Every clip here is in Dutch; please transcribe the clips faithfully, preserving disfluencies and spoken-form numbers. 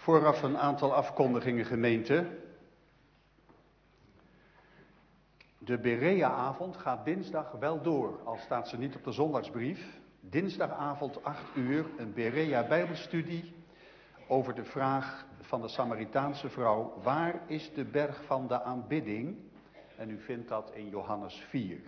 Vooraf een aantal afkondigingen, gemeente. De Berea-avond gaat dinsdag wel door, al staat ze niet op de zondagsbrief. Dinsdagavond acht uur, een Berea-bijbelstudie over de vraag van de Samaritaanse vrouw: waar is de berg van de aanbidding? En u vindt dat in Johannes vier.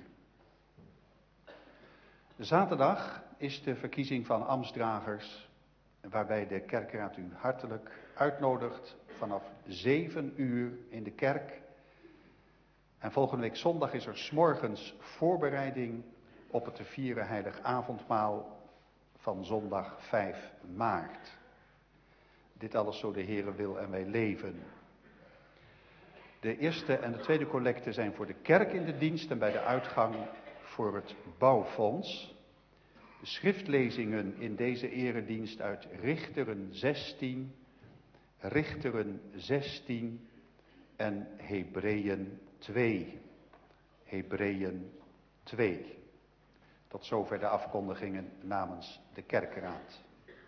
Zaterdag is de verkiezing van ambtsdragers, waarbij de kerkraad u hartelijk uitnodigt vanaf zeven uur in de kerk. En volgende week zondag is er 's morgens voorbereiding op het te vieren heilig avondmaal van zondag vijf maart. Dit alles zo de Heere wil en wij leven. De eerste en de tweede collecte zijn voor de kerk in de dienst en bij de uitgang voor het bouwfonds. De schriftlezingen in deze eredienst uit Richteren zestien, Richteren zestien en Hebreeën twee. Hebreeën twee. Tot zover de afkondigingen namens de kerkraad.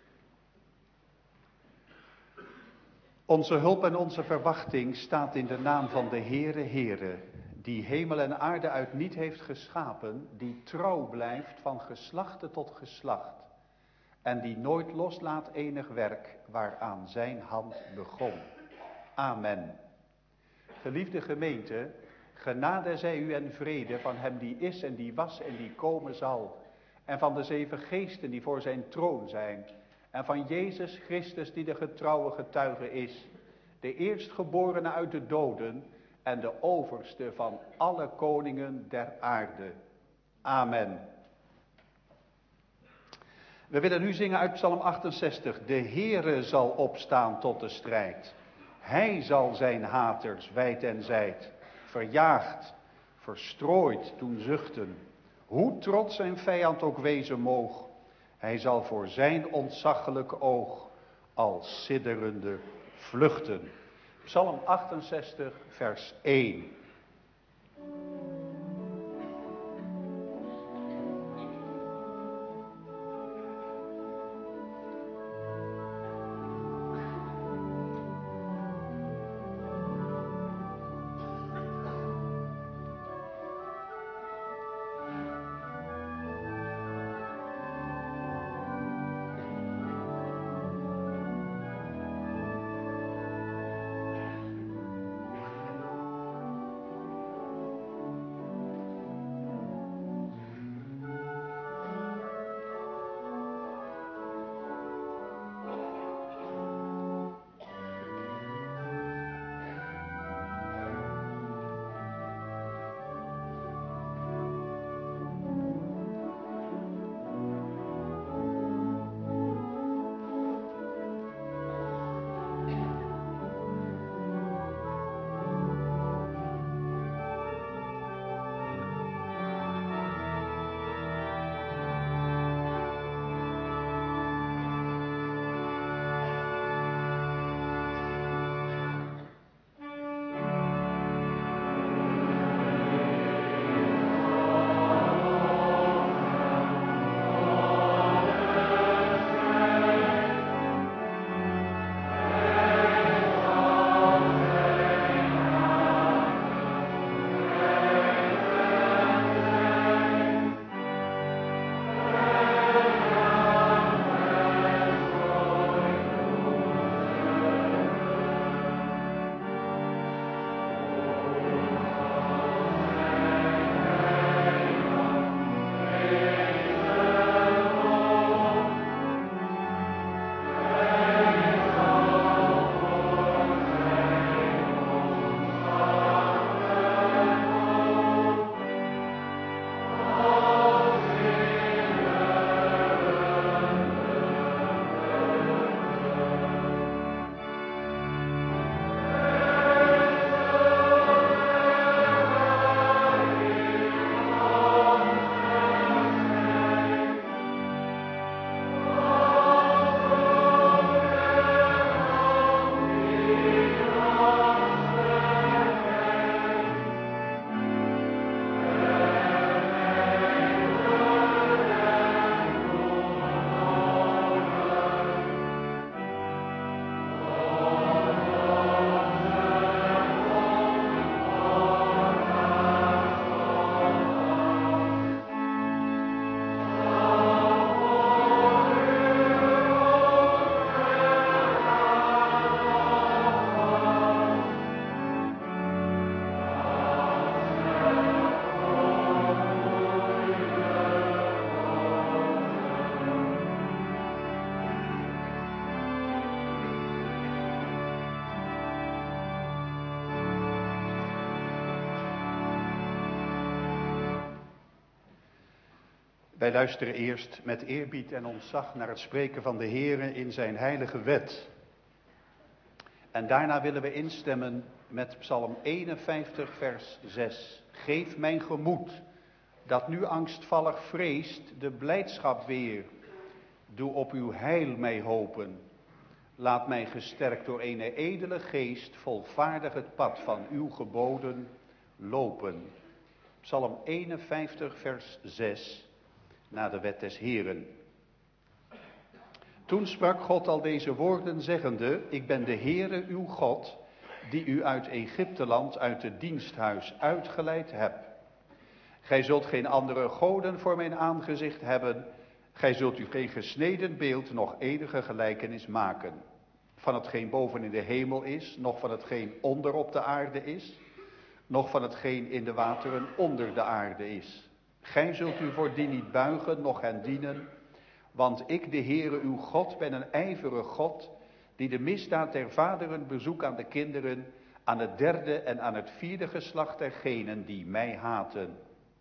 Onze hulp en onze verwachting staat in de naam van de Heere Heere, die hemel en aarde uit niet heeft geschapen, die trouw blijft van geslachte tot geslacht en die nooit loslaat enig werk waaraan zijn hand begon. Amen. Geliefde gemeente, genade zij u en vrede van hem die is en die was en die komen zal, en van de zeven geesten die voor zijn troon zijn, en van Jezus Christus die de getrouwe getuige is, de eerstgeborene uit de doden en de overste van alle koningen der aarde. Amen. We willen nu zingen uit Psalm achtenzestig. De Heere zal opstaan tot de strijd. Hij zal zijn haters wijd en zijd verjaagd, verstrooid doen zuchten. Hoe trots zijn vijand ook wezen moog, hij zal voor zijn ontzaglijk oog als sidderende vluchten. Psalm achtenzestig, vers één. Wij luisteren eerst met eerbied en ontzag naar het spreken van de Heere in zijn heilige wet. En daarna willen we instemmen met Psalm eenenvijftig vers zes. Geef mijn gemoed, dat nu angstvallig vreest, de blijdschap weer. Doe op uw heil mij hopen. Laat mij gesterkt door een edele geest volvaardig het pad van uw geboden lopen. Psalm eenenvijftig vers zes, na de wet des Heeren. Toen sprak God al deze woorden zeggende, ik ben de Heere uw God, die u uit Egypteland, uit het diensthuis uitgeleid heb. Gij zult geen andere goden voor mijn aangezicht hebben, gij zult u geen gesneden beeld, nog enige gelijkenis maken. Van hetgeen boven in de hemel is, nog van hetgeen onder op de aarde is, nog van hetgeen in de wateren onder de aarde is. Gij zult u voor die niet buigen, noch hen dienen, want ik, de Heere uw God, ben een ijverige God, die de misdaad der vaderen bezoekt aan de kinderen, aan het derde en aan het vierde geslacht dergenen die mij haten.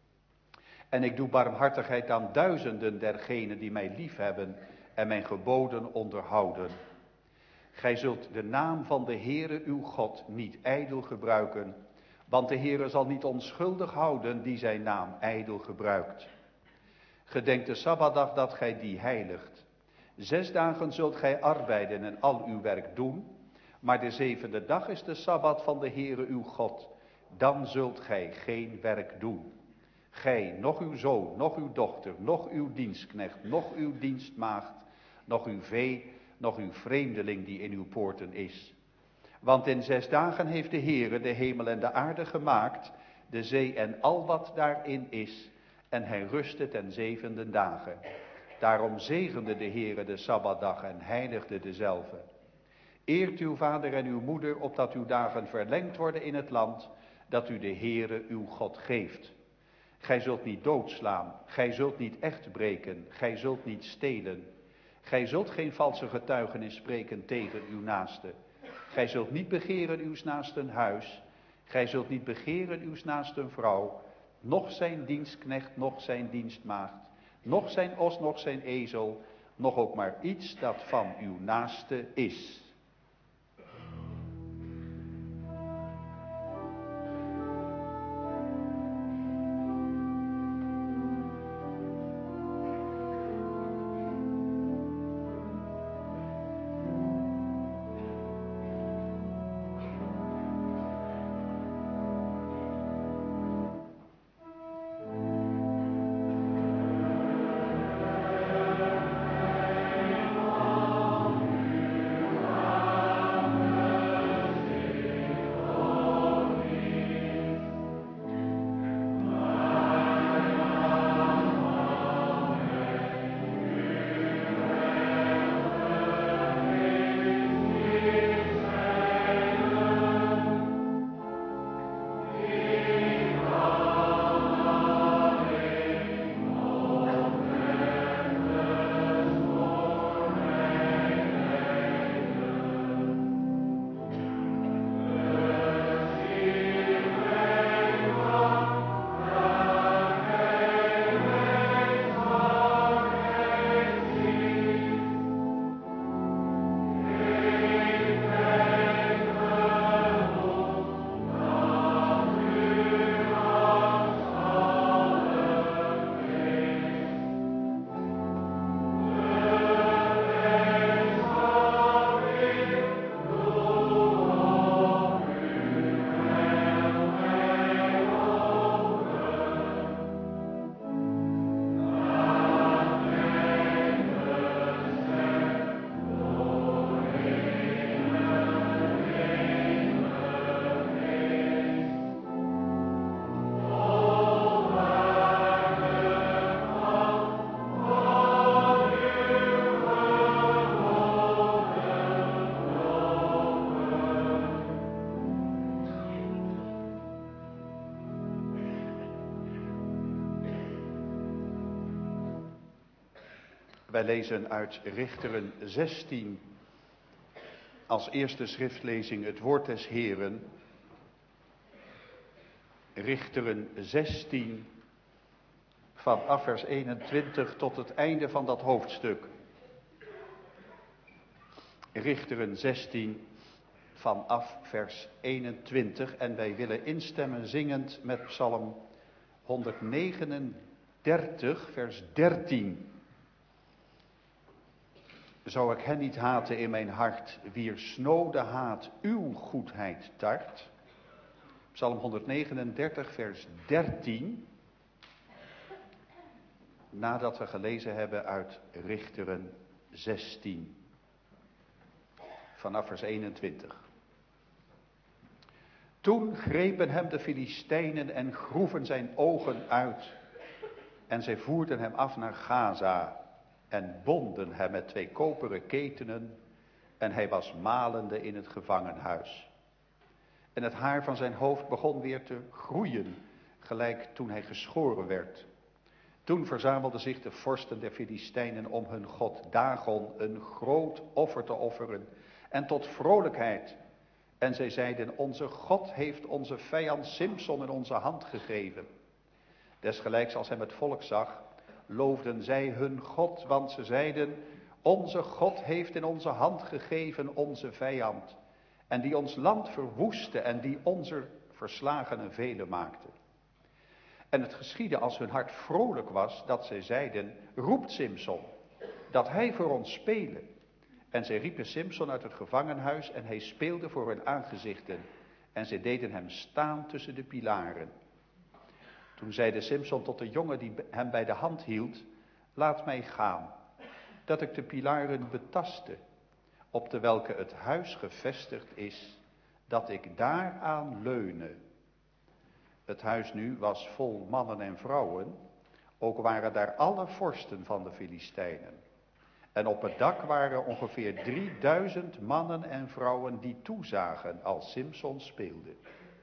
En ik doe barmhartigheid aan duizenden dergenen die mij liefhebben en mijn geboden onderhouden. Gij zult de naam van de Heere uw God niet ijdel gebruiken, want de Heere zal niet onschuldig houden die zijn naam ijdel gebruikt. Gedenk de Sabbatdag dat gij die heiligt. Zes dagen zult gij arbeiden en al uw werk doen, maar de zevende dag is de Sabbat van de Heere uw God. Dan zult gij geen werk doen. Gij, noch uw zoon, noch uw dochter, noch uw dienstknecht, noch uw dienstmaagd, noch uw vee, noch uw vreemdeling die in uw poorten is. Want in zes dagen heeft de Heere de hemel en de aarde gemaakt, de zee en al wat daarin is, en hij rustte ten zevende dagen. Daarom zegende de Heere de Sabbatdag en heiligde dezelve. Eert uw vader en uw moeder, opdat uw dagen verlengd worden in het land, dat u de Heere uw God geeft. Gij zult niet doodslaan, gij zult niet echt breken, gij zult niet stelen. Gij zult geen valse getuigenis spreken tegen uw naaste. Gij zult niet begeren uws naasten huis, gij zult niet begeren uws naasten vrouw, noch zijn dienstknecht, noch zijn dienstmaagd, noch zijn os, noch zijn ezel, noch ook maar iets dat van uw naaste is. Wij lezen uit Richteren zestien als eerste schriftlezing het woord des Heeren. Richteren zestien vanaf vers eenentwintig tot het einde van dat hoofdstuk. Richteren zestien vanaf vers eenentwintig. En wij willen instemmen zingend met Psalm honderdnegenendertig vers dertien. Zou ik hen niet haten in mijn hart, wier snode haat uw goedheid tart? Psalm honderdnegenendertig vers dertien. Nadat we gelezen hebben uit Richteren zestien. Vanaf vers eenentwintig. Toen grepen hem de Filistijnen en groeven zijn ogen uit. En zij voerden hem af naar Gaza. En bonden hem met twee koperen ketenen. En hij was malende in het gevangenhuis. En het haar van zijn hoofd begon weer te groeien, gelijk toen hij geschoren werd. Toen verzamelden zich de vorsten der Filistijnen om hun god Dagon een groot offer te offeren. En tot vrolijkheid. En zij zeiden, onze God heeft onze vijand Simson in onze hand gegeven. Desgelijks als hem het volk zag, loofden zij hun God, want ze zeiden, onze God heeft in onze hand gegeven onze vijand. En die ons land verwoestte en die onze verslagenen vele maakte. En het geschiedde als hun hart vrolijk was, dat zij zeiden, roept Simson, dat hij voor ons spele. En zij riepen Simson uit het gevangenhuis en hij speelde voor hun aangezichten. En zij deden hem staan tussen de pilaren. Toen zeide Simson tot de jongen die hem bij de hand hield, laat mij gaan, dat ik de pilaren betaste, op de welke het huis gevestigd is, dat ik daaraan leune. Het huis nu was vol mannen en vrouwen, ook waren daar alle vorsten van de Filistijnen. En op het dak waren ongeveer drieduizend mannen en vrouwen die toezagen als Simson speelde.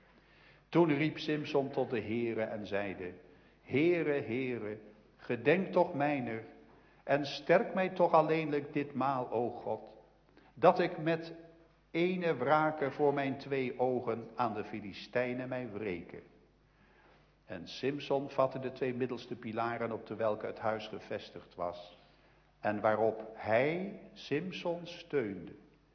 Toen riep Simson tot de Heere en zeide, Heere, Heere, gedenk toch mijner, en sterk mij toch alleenlijk ditmaal, o God, dat ik met ene wrake voor mijn twee ogen aan de Filistijnen mij wreke. En Simson vatte de twee middelste pilaren op de welke het huis gevestigd was, en waarop hij, Simson, steunde.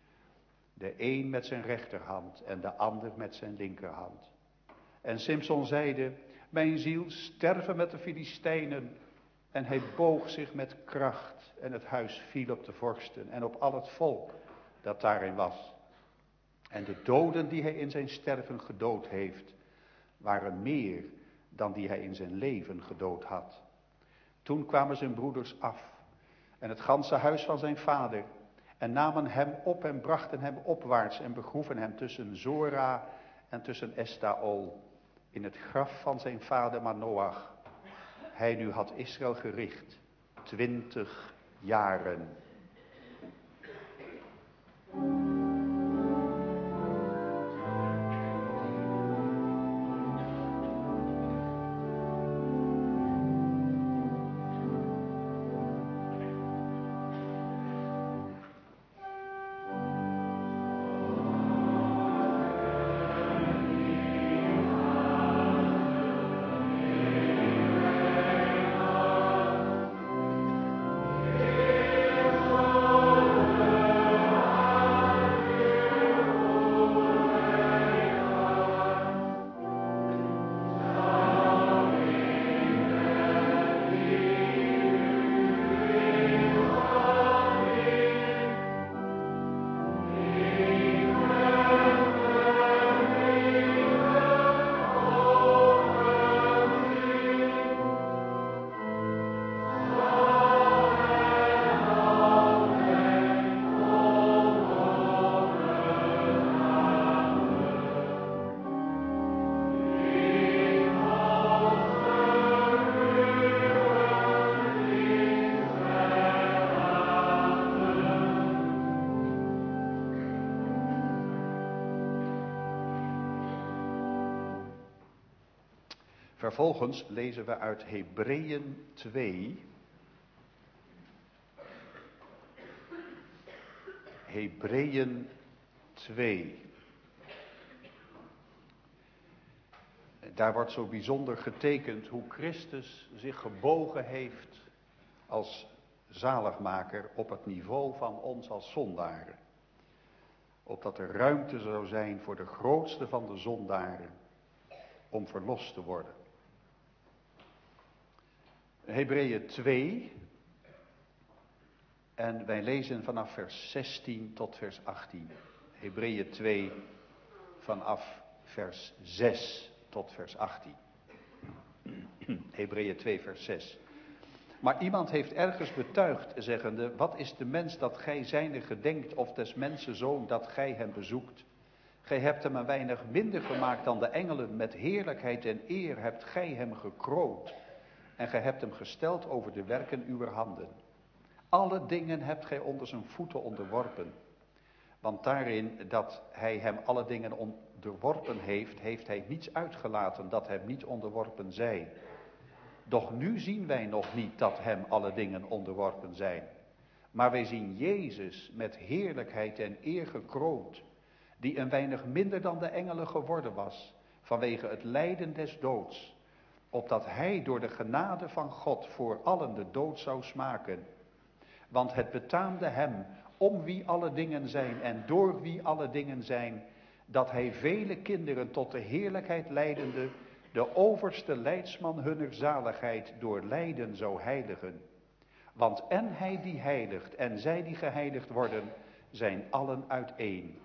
De een met zijn rechterhand en de ander met zijn linkerhand. En Simson zeide, mijn ziel sterven met de Filistijnen. En hij boog zich met kracht en het huis viel op de vorsten en op al het volk dat daarin was. En de doden die hij in zijn sterven gedood heeft, waren meer dan die hij in zijn leven gedood had. Toen kwamen zijn broeders af en het ganse huis van zijn vader en namen hem op en brachten hem opwaarts en begroeven hem tussen Zora en tussen Estaol in het graf van zijn vader Manoach. Hij nu had Israël gericht, twintig jaren. Vervolgens lezen we uit Hebreeën twee. Hebreeën twee. Daar wordt zo bijzonder getekend hoe Christus zich gebogen heeft als zaligmaker op het niveau van ons als zondaren. Opdat er ruimte zou zijn voor de grootste van de zondaren om verlost te worden. Hebreeën twee. En wij lezen vanaf vers zestien tot vers achttien. Hebreeën twee vanaf vers zes tot vers achttien. Hebreeën twee vers zes. Maar iemand heeft ergens betuigd, zeggende: wat is de mens dat gij zijne gedenkt, of des mensen zoon dat gij hem bezoekt? Gij hebt hem een weinig minder gemaakt dan de engelen, met heerlijkheid en eer hebt gij hem gekroond. En gij hebt hem gesteld over de werken uwer handen. Alle dingen hebt gij onder zijn voeten onderworpen. Want daarin dat hij hem alle dingen onderworpen heeft, heeft hij niets uitgelaten dat hem niet onderworpen zij. Doch nu zien wij nog niet dat hem alle dingen onderworpen zijn. Maar wij zien Jezus met heerlijkheid en eer gekroond, die een weinig minder dan de engelen geworden was, vanwege het lijden des doods, opdat hij door de genade van God voor allen de dood zou smaken. Want het betaamde hem, om wie alle dingen zijn en door wie alle dingen zijn, dat hij vele kinderen tot de heerlijkheid leidende, de overste leidsman hunner zaligheid door lijden zou heiligen. Want en hij die heiligt en zij die geheiligd worden, zijn allen uiteen.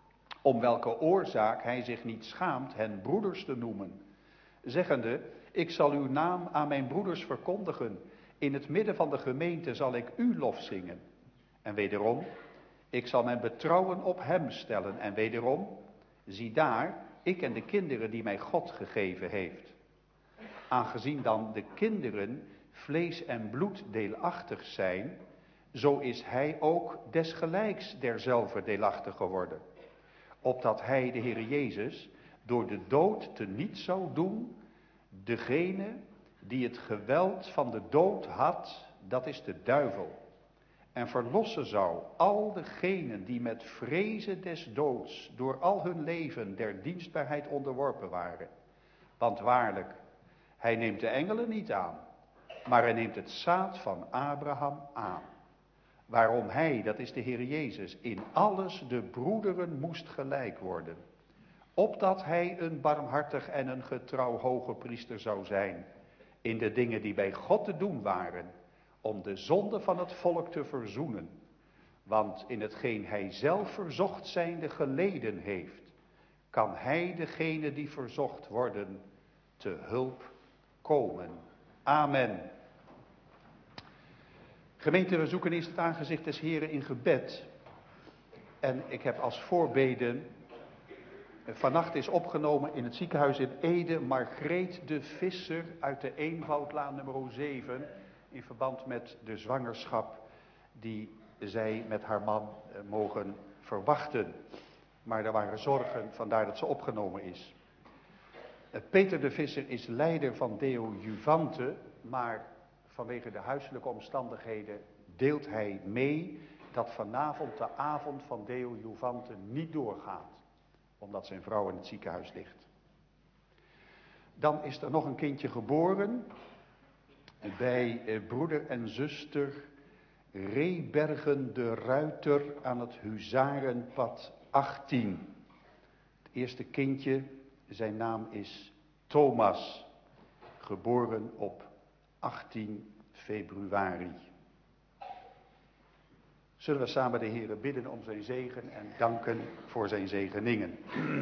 Om welke oorzaak hij zich niet schaamt hen broeders te noemen, zeggende: ik zal uw naam aan mijn broeders verkondigen. In het midden van de gemeente zal ik uw lof zingen. En wederom, ik zal mijn betrouwen op hem stellen. En wederom, zie daar, ik en de kinderen die mij God gegeven heeft. Aangezien dan de kinderen vlees en bloed deelachtig zijn, zo is hij ook desgelijks derzelfde deelachtig geworden. Opdat hij, de Heer Jezus, door de dood teniet zou doen, degene die het geweld van de dood had, dat is de duivel. En verlossen zou al degenen die met vrezen des doods door al hun leven der dienstbaarheid onderworpen waren. Want waarlijk, hij neemt de engelen niet aan, maar hij neemt het zaad van Abraham aan. Waarom hij, dat is de Heer Jezus, in alles de broederen moest gelijk worden. Opdat hij een barmhartig en een getrouw hoge priester zou zijn, in de dingen die bij God te doen waren, om de zonde van het volk te verzoenen. Want in hetgeen hij zelf verzocht zijnde geleden heeft, kan hij degene die verzocht worden te hulp komen. Amen. Gemeente, we zoeken eerst het aangezicht des Heren in gebed. En ik heb als voorbeden, vannacht is opgenomen in het ziekenhuis in Ede Margreet de Visser uit de Eenvoudlaan nummer zeven. In verband met de zwangerschap die zij met haar man mogen verwachten. Maar er waren zorgen, vandaar dat ze opgenomen is. Peter de Visser is leider van Deo Juvante, maar vanwege de huiselijke omstandigheden deelt hij mee dat vanavond de avond van Deo Juvante niet doorgaat, omdat zijn vrouw in het ziekenhuis ligt. Dan is er nog een kindje geboren bij eh, broeder en zuster Rebergen de Ruiter aan het Huzarenpad achttien. Het eerste kindje, zijn naam is Thomas, geboren op achttien februari. Zullen we samen de Heere bidden om zijn zegen en danken voor zijn zegeningen.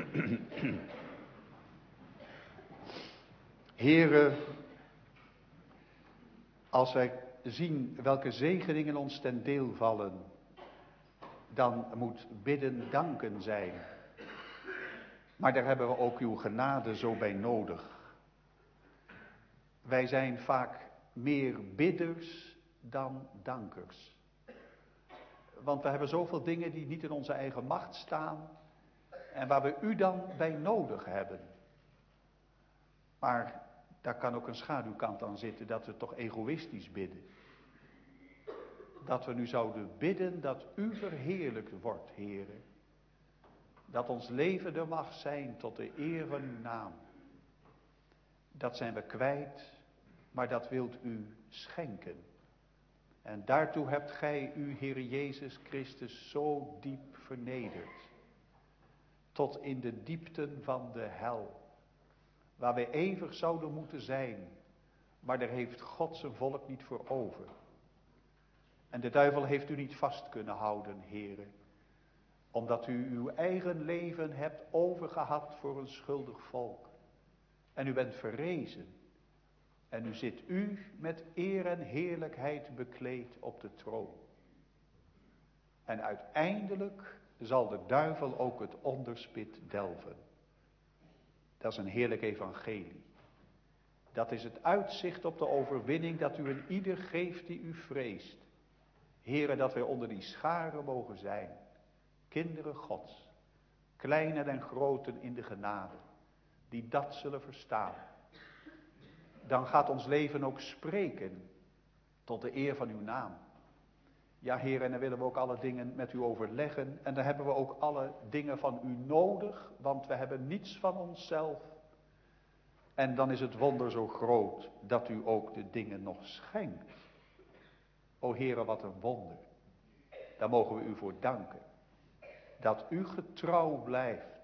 Heere, als wij zien welke zegeningen ons ten deel vallen, dan moet bidden danken zijn. Maar daar hebben we ook uw genade zo bij nodig. Wij zijn vaak meer bidders dan dankers. Want we hebben zoveel dingen die niet in onze eigen macht staan en waar we u dan bij nodig hebben. Maar daar kan ook een schaduwkant aan zitten, dat we toch egoïstisch bidden. Dat we nu zouden bidden dat u verheerlijkt wordt, Heere. Dat ons leven er mag zijn tot de eer van uw naam. Dat zijn we kwijt, maar dat wilt u schenken. En daartoe hebt gij u, Heer Jezus Christus, zo diep vernederd. Tot in de diepten van de hel. Waar wij eeuwig zouden moeten zijn. Maar daar heeft God zijn volk niet voor over. En de duivel heeft u niet vast kunnen houden, Heere. Omdat u uw eigen leven hebt overgehad voor een schuldig volk. En u bent verrezen. En nu zit u met eer en heerlijkheid bekleed op de troon. En uiteindelijk zal de duivel ook het onderspit delven. Dat is een heerlijk evangelie. Dat is het uitzicht op de overwinning dat u een ieder geeft die u vreest. Heere, dat wij onder die scharen mogen zijn. Kinderen Gods. Kleinen en groten in de genade. Die dat zullen verstaan. Dan gaat ons leven ook spreken. Tot de eer van uw naam. Ja, Heer, en dan willen we ook alle dingen met u overleggen. En dan hebben we ook alle dingen van u nodig. Want we hebben niets van onszelf. En dan is het wonder zo groot dat u ook de dingen nog schenkt. O Heere, wat een wonder. Daar mogen we u voor danken. Dat u getrouw blijft.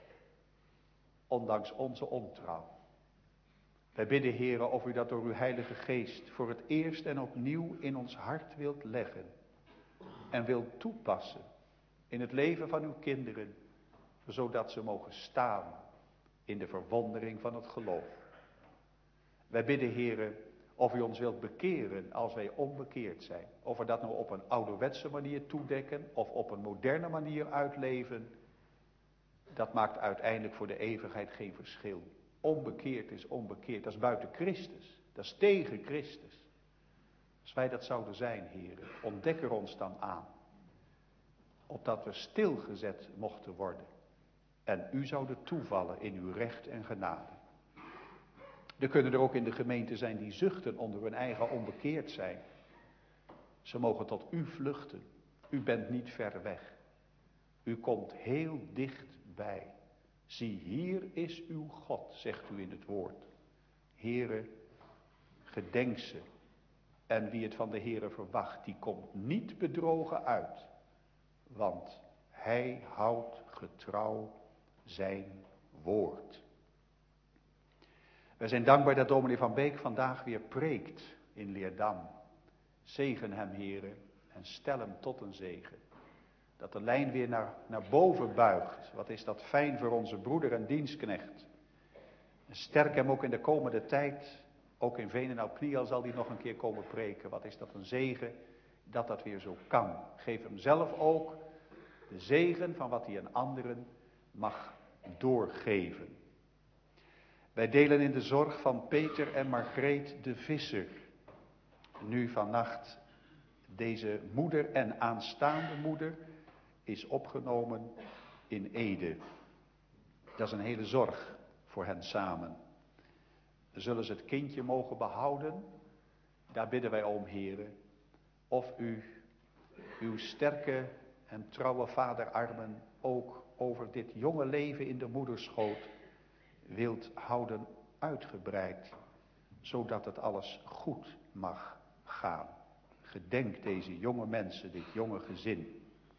Ondanks onze ontrouw. Wij bidden, Heere, of u dat door uw Heilige Geest voor het eerst en opnieuw in ons hart wilt leggen. En wilt toepassen in het leven van uw kinderen. Zodat ze mogen staan in de verwondering van het geloof. Wij bidden, Heere, of u ons wilt bekeren als wij onbekeerd zijn. Of we dat nou op een ouderwetse manier toedekken of op een moderne manier uitleven. Dat maakt uiteindelijk voor de eeuwigheid geen verschil. Onbekeerd is onbekeerd. Dat is buiten Christus. Dat is tegen Christus. Als wij dat zouden zijn, Heere, ontdek er ons dan aan. Opdat we stilgezet mochten worden. En u zouden toevallen in uw recht en genade. Er kunnen er ook in de gemeente zijn die zuchten onder hun eigen onbekeerd zijn. Ze mogen tot u vluchten. U bent niet ver weg. U komt heel dichtbij. Zie, hier is uw God, zegt u in het woord. Heere, gedenk ze. En wie het van de Heere verwacht, die komt niet bedrogen uit. Want hij houdt getrouw zijn woord. Wij zijn dankbaar dat dominee Van Beek vandaag weer preekt in Leerdam. Zegen hem, Heere, en stel hem tot een zegen. Dat de lijn weer naar, naar boven buigt. Wat is dat fijn voor onze broeder en dienstknecht. En sterk hem ook in de komende tijd. Ook in Veenendaal-Kniel zal hij nog een keer komen preken. Wat is dat een zegen dat dat weer zo kan. Geef hem zelf ook de zegen van wat hij aan anderen mag doorgeven. Wij delen in de zorg van Peter en Margreet de Visser. Nu vannacht deze moeder en aanstaande moeder is opgenomen in Ede. Dat is een hele zorg voor hen samen. Zullen ze het kindje mogen behouden? Daar bidden wij om, Heere. Of u uw sterke en trouwe vaderarmen ook over dit jonge leven in de moederschoot wilt houden uitgebreid. Zodat het alles goed mag gaan. Gedenk deze jonge mensen, dit jonge gezin.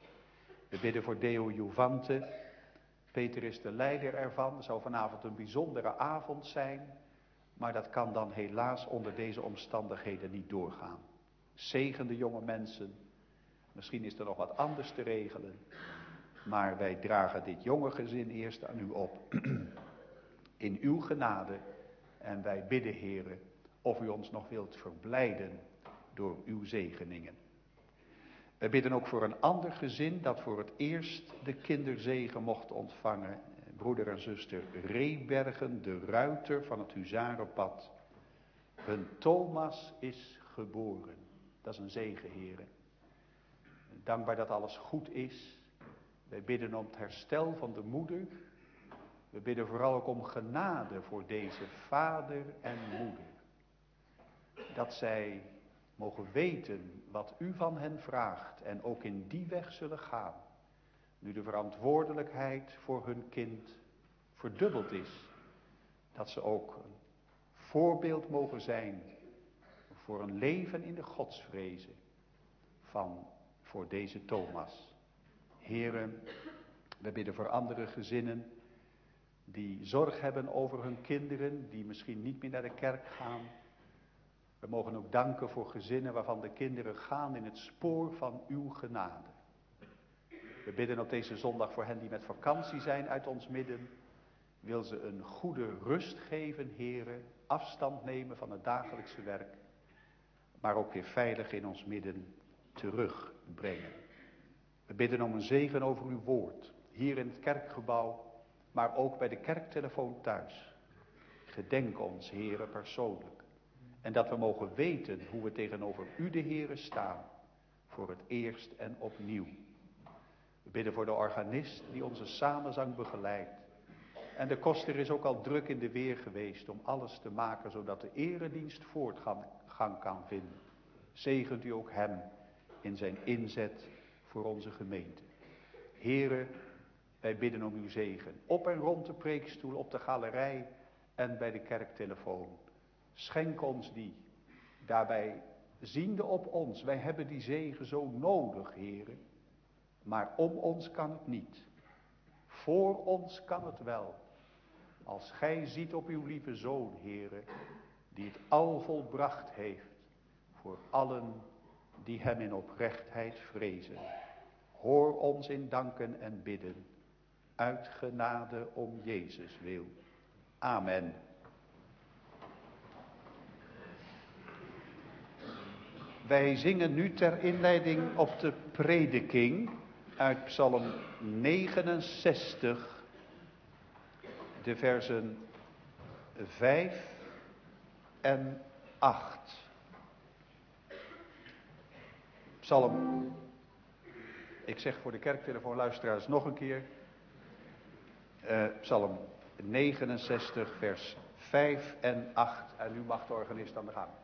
We bidden voor Deo Juvante. Peter is de leider ervan. Het zou vanavond een bijzondere avond zijn. Maar dat kan dan helaas onder deze omstandigheden niet doorgaan. Zegen de jonge mensen. Misschien is er nog wat anders te regelen. Maar wij dragen dit jonge gezin eerst aan u op. In uw genade. En wij bidden, Heere, of u ons nog wilt verblijden door uw zegeningen. Wij bidden ook voor een ander gezin dat voor het eerst de kinderzegen mocht ontvangen. Broeder en zuster Reebergen, de ruiter van het Huzarenpad. Hun Thomas is geboren. Dat is een zegen, Heere. Dankbaar dat alles goed is. Wij bidden om het herstel van de moeder. We bidden vooral ook om genade voor deze vader en moeder. Dat zij mogen weten wat u van hen vraagt en ook in die weg zullen gaan. Nu de verantwoordelijkheid voor hun kind verdubbeld is. Dat ze ook voorbeeld mogen zijn voor een leven in de godsvrezen van voor deze Thomas. Heren, we bidden voor andere gezinnen die zorg hebben over hun kinderen, die misschien niet meer naar de kerk gaan. We mogen ook danken voor gezinnen waarvan de kinderen gaan in het spoor van uw genade. We bidden op deze zondag voor hen die met vakantie zijn uit ons midden. Wil ze een goede rust geven, heren, afstand nemen van het dagelijkse werk, maar ook weer veilig in ons midden terugbrengen. We bidden om een zegen over uw woord, hier in het kerkgebouw, maar ook bij de kerktelefoon thuis. Gedenk ons, heren, persoonlijk. En dat we mogen weten hoe we tegenover u, de heren, staan, voor het eerst en opnieuw. We bidden voor de organist die onze samenzang begeleidt. En de koster is ook al druk in de weer geweest om alles te maken, zodat de eredienst voortgang kan vinden. Zegent u ook hem in zijn inzet voor onze gemeente. Heren, wij bidden om uw zegen. Op en rond de preekstoel, op de galerij en bij de kerktelefoon. Schenk ons die. Daarbij ziende op ons. Wij hebben die zegen zo nodig, heren. Maar om ons kan het niet. Voor ons kan het wel. Als gij ziet op uw lieve Zoon, heren, die het al volbracht heeft voor allen die hem in oprechtheid vrezen. Hoor ons in danken en bidden, uit genade om Jezus wil. Amen. Wij zingen nu ter inleiding op de prediking uit Psalm negenenzestig, de versen vijf en acht. Psalm, ik zeg voor de kerktelefoonluisteraars nog een keer, uh, Psalm negenenzestig, vers vijf en acht. En nu mag de organist aan de gang.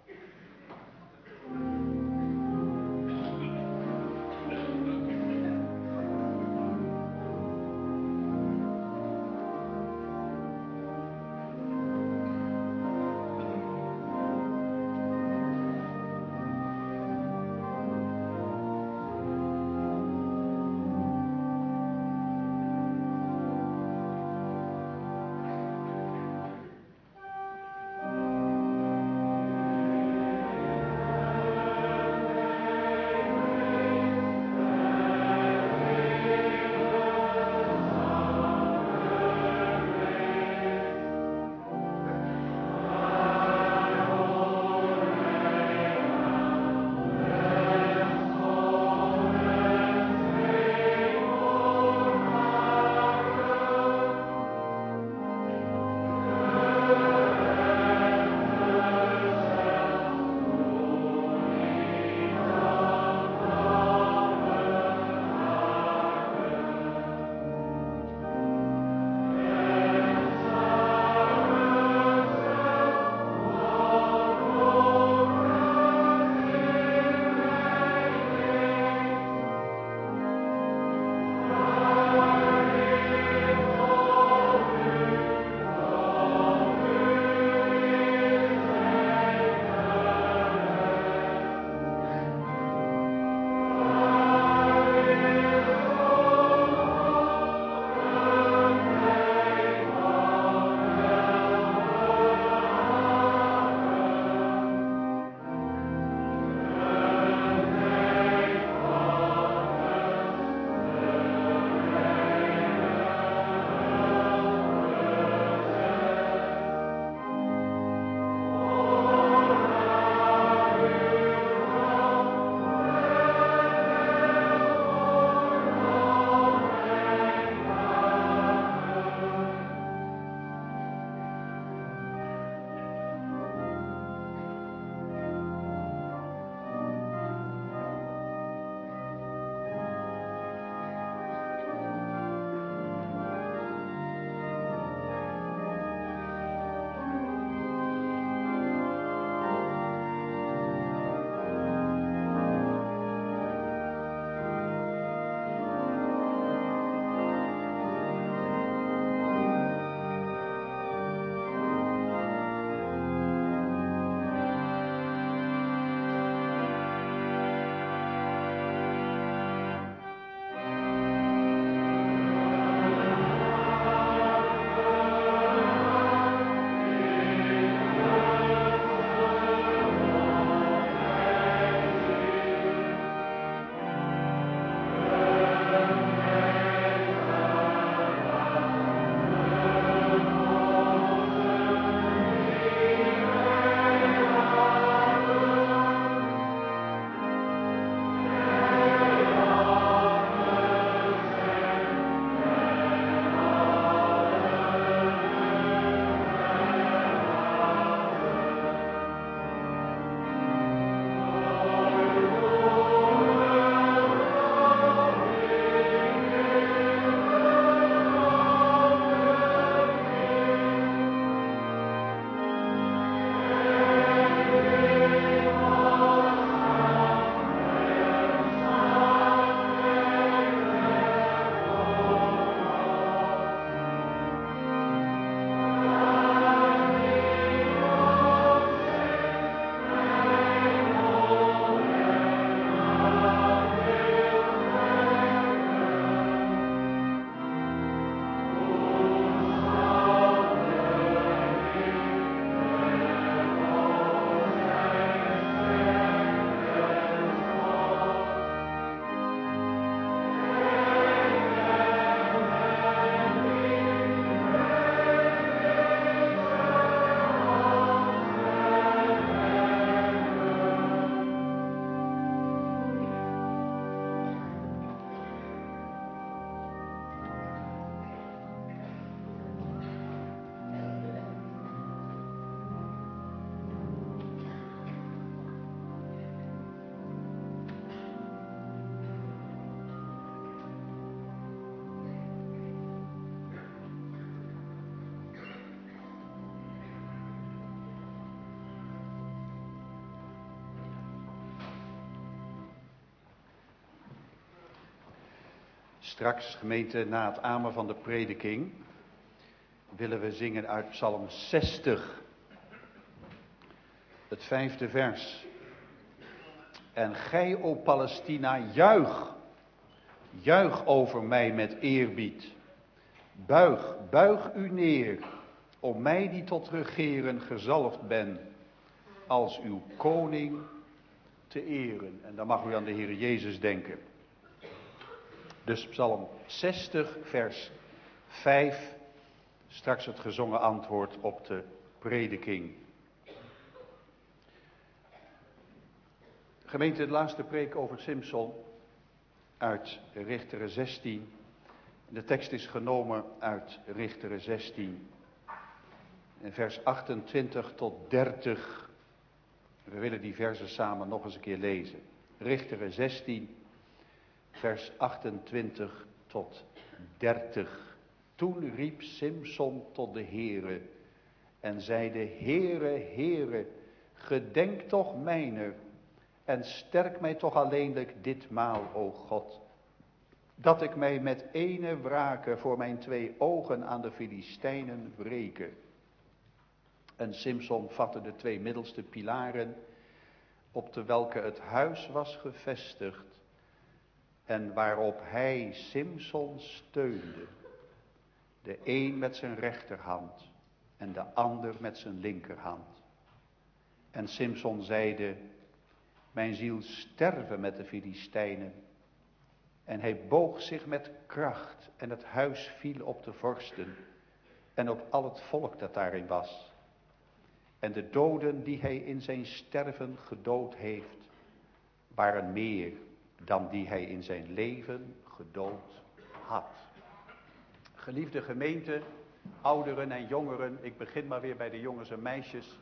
Straks, gemeente, na het amen van de prediking, willen we zingen uit Psalm zestig, het vijfde vers. En gij, o Palestina, juich, juich over mij met eerbied. Buig, buig u neer, om mij die tot regeren gezalfd ben, als uw koning te eren. En dan mag u aan de Heer Jezus denken. Dus Psalm zestig, vers vijf, straks het gezongen antwoord op de prediking. Gemeente, de laatste preek over Simson uit Richteren zestien. De tekst is genomen uit Richteren zestien, in vers achtentwintig tot dertig. We willen die versen samen nog eens een keer lezen. Richteren zestien, vers achtentwintig tot dertig. Toen riep Simson tot de Heere en zeide: Heere, Heere, gedenk toch mijner en sterk mij toch alleenlijk ditmaal, o God, dat ik mij met ene wrake voor mijn twee ogen aan de Filistijnen wreke. En Simson vatte de twee middelste pilaren, op de welke het huis was gevestigd, en waarop hij, Simson, steunde, de een met zijn rechterhand en de ander met zijn linkerhand. En Simson zeide: mijn ziel sterven met de Filistijnen. En hij boog zich met kracht en het huis viel op de vorsten en op al het volk dat daarin was. En de doden die hij in zijn sterven gedood heeft, waren meer dan die hij in zijn leven gedood had. Geliefde gemeente, ouderen en jongeren, ik begin maar weer bij de jongens en meisjes.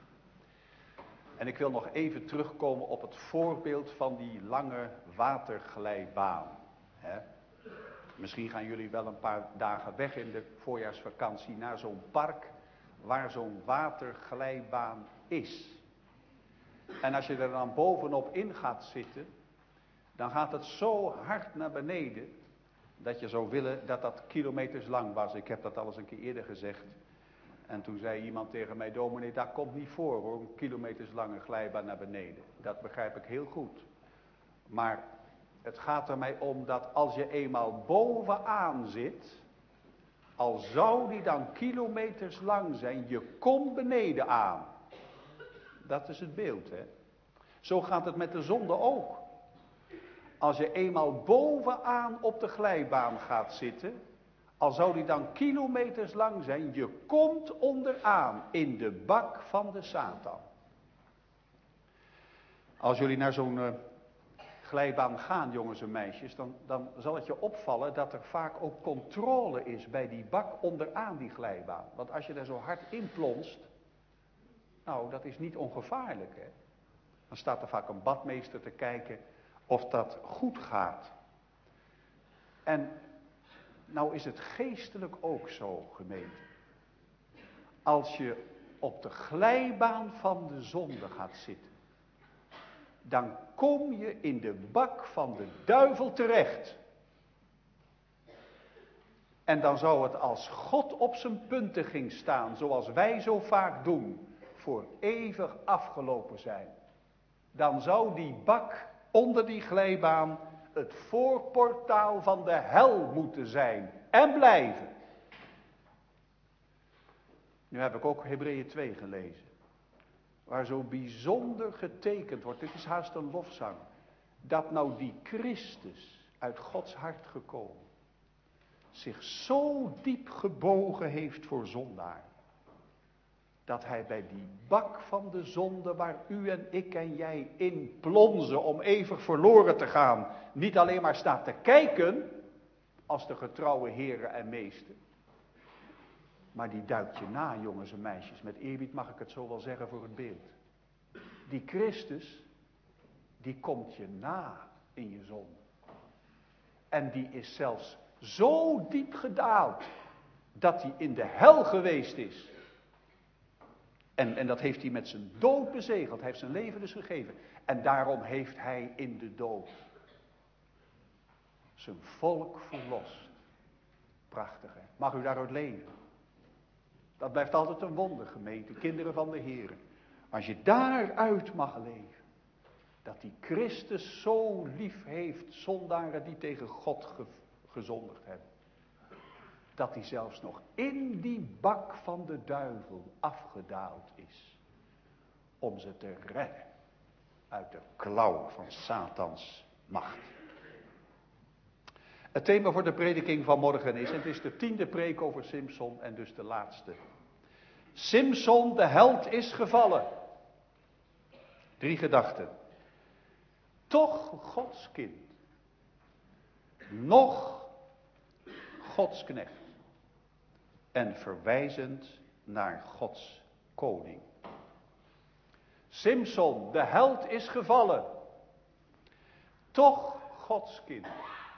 En ik wil nog even terugkomen op het voorbeeld van die lange waterglijbaan. He. Misschien gaan jullie wel een paar dagen weg in de voorjaarsvakantie naar zo'n park waar zo'n waterglijbaan is. En als je er dan bovenop in gaat zitten, dan gaat het zo hard naar beneden dat je zou willen dat dat kilometers lang was. Ik heb dat al eens een keer eerder gezegd. En toen zei iemand tegen mij: dominee, dat komt niet voor hoor, een kilometers lange glijbaan naar beneden. Dat begrijp ik heel goed. Maar het gaat er mij om dat als je eenmaal bovenaan zit, al zou die dan kilometers lang zijn, je komt beneden aan. Dat is het beeld, hè. Zo gaat het met de zonde ook. Als je eenmaal bovenaan op de glijbaan gaat zitten, al zou die dan kilometers lang zijn, je komt onderaan in de bak van de Satan. Als jullie naar zo'n uh, glijbaan gaan, jongens en meisjes, dan, dan zal het je opvallen dat er vaak ook controle is bij die bak onderaan die glijbaan. Want als je daar zo hard in plonst, nou, dat is niet ongevaarlijk, hè. Dan staat er vaak een badmeester te kijken of dat goed gaat. En nou is het geestelijk ook zo, gemeente. Als je op de glijbaan van de zonde gaat zitten, dan kom je in de bak van de duivel terecht. En dan zou het, als God op zijn punten ging staan, zoals wij zo vaak doen, voor eeuwig afgelopen zijn. Dan zou die bak onder die glijbaan het voorportaal van de hel moeten zijn en blijven. Nu heb ik ook Hebreeën twee gelezen, waar zo bijzonder getekend wordt, dit is haast een lofzang, dat nou die Christus uit Gods hart gekomen zich zo diep gebogen heeft voor zondaar, dat hij bij die bak van de zonde waar u en ik en jij in plonzen om eeuwig verloren te gaan, niet alleen maar staat te kijken als de getrouwe heren en meester, maar die duikt je na, jongens en meisjes. Met eerbied mag ik het zo wel zeggen voor het beeld. Die Christus, die komt je na in je zonde. En die is zelfs zo diep gedaald dat hij in de hel geweest is. En, en dat heeft hij met zijn dood bezegeld. Hij heeft zijn leven dus gegeven. En daarom heeft hij in de dood zijn volk verlost. Prachtig, hè? Mag u daaruit leven? Dat blijft altijd een wonder, gemeente, kinderen van de Heer. Als je daaruit mag leven. Dat die Christus zo lief heeft, zondaren die tegen God ge- gezondigd hebben. Dat hij zelfs nog in die bak van de duivel afgedaald is. Om ze te redden uit de klauwen van Satans macht. Het thema voor de prediking van morgen is, het is de tiende preek over Simson en dus de laatste. Simson, de held, is gevallen. Drie gedachten. Toch Gods kind. Nog Gods knecht. En verwijzend naar Gods koning. Simson, de held, is gevallen. Toch Gods kind.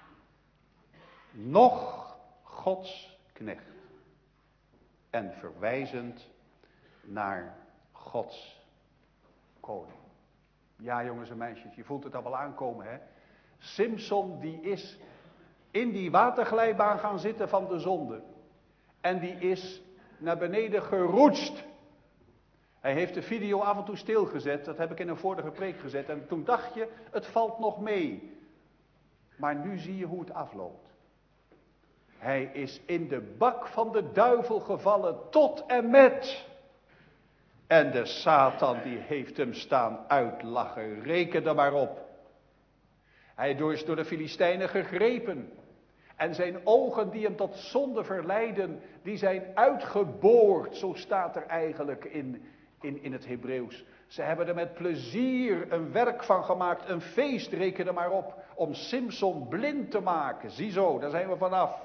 Nog Gods knecht. En verwijzend naar Gods koning. Ja, jongens en meisjes, je voelt het al wel aankomen, hè. Simson die is in die waterglijbaan gaan zitten van de zonde. En die is naar beneden geroetst. Hij heeft de video af en toe stilgezet, dat heb ik in een vorige preek gezet. En toen dacht je, het valt nog mee. Maar nu zie je hoe het afloopt. Hij is in de bak van de duivel gevallen tot en met. En de Satan die heeft hem staan uitlachen. Reken er maar op. Hij is door de Filistijnen gegrepen. En zijn ogen die hem tot zonde verleiden, die zijn uitgeboord. Zo staat er eigenlijk in, in, in het Hebreeuws. Ze hebben er met plezier een werk van gemaakt. Een feest, reken er maar op. Om Simson blind te maken. Ziezo, daar zijn we vanaf.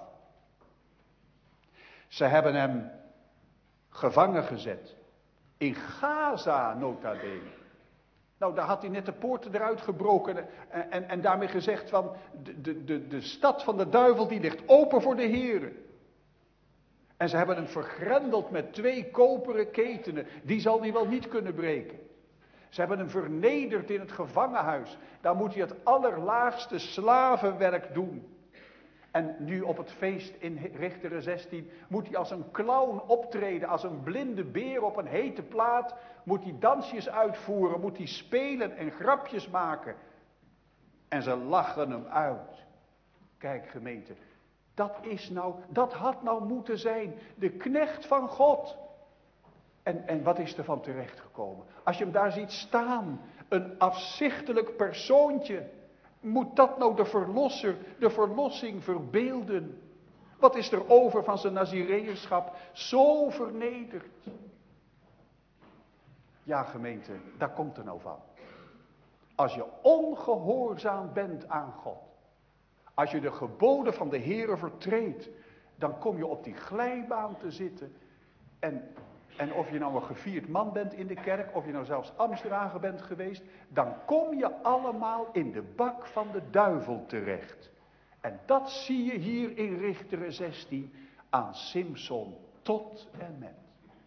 Ze hebben hem gevangen gezet. In Gaza nota bene. Nou, daar had hij net de poorten eruit gebroken. En, en, en daarmee gezegd van, de, de, de, de stad van de duivel die ligt open voor de Heere. En ze hebben hem vergrendeld met twee koperen ketenen. Die zal hij wel niet kunnen breken. Ze hebben hem vernederd in het gevangenhuis. Daar moet hij het allerlaagste slavenwerk doen. En nu op het feest in Richteren zestien moet hij als een clown optreden, als een blinde beer op een hete plaat. Moet hij dansjes uitvoeren, moet hij spelen en grapjes maken. En ze lachen hem uit. Kijk gemeente, dat is nou, dat had nou moeten zijn de knecht van God. En, en wat is er van terechtgekomen? Als je hem daar ziet staan, een afzichtelijk persoontje. Moet dat nou de verlosser, de verlossing verbeelden? Wat is er over van zijn Nazireërschap? Zo vernederd. Ja gemeente, daar komt er nou van. Als je ongehoorzaam bent aan God. Als je de geboden van de Heere vertreedt. Dan kom je op die glijbaan te zitten. En, en of je nou een gevierd man bent in de kerk. Of je nou zelfs ambtsdrager bent geweest. Dan kom je allemaal in de bak van de duivel terecht. En dat zie je hier in Richteren zestien aan Simson tot en met.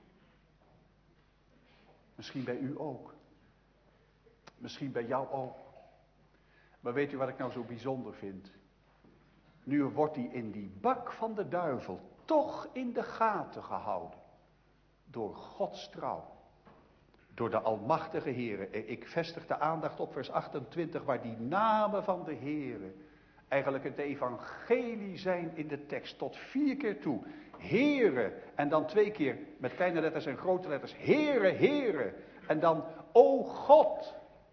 Misschien bij u ook. Misschien bij jou ook. Maar weet u wat ik nou zo bijzonder vind? Nu wordt hij in die bak van de duivel toch in de gaten gehouden. Door Gods trouw. Door de almachtige Heere. Ik vestig de aandacht op vers achtentwintig waar die namen van de Heere eigenlijk het evangelie zijn in de tekst tot vier keer toe. Heere en dan twee keer met kleine letters en grote letters. Heere, Heere en dan o God.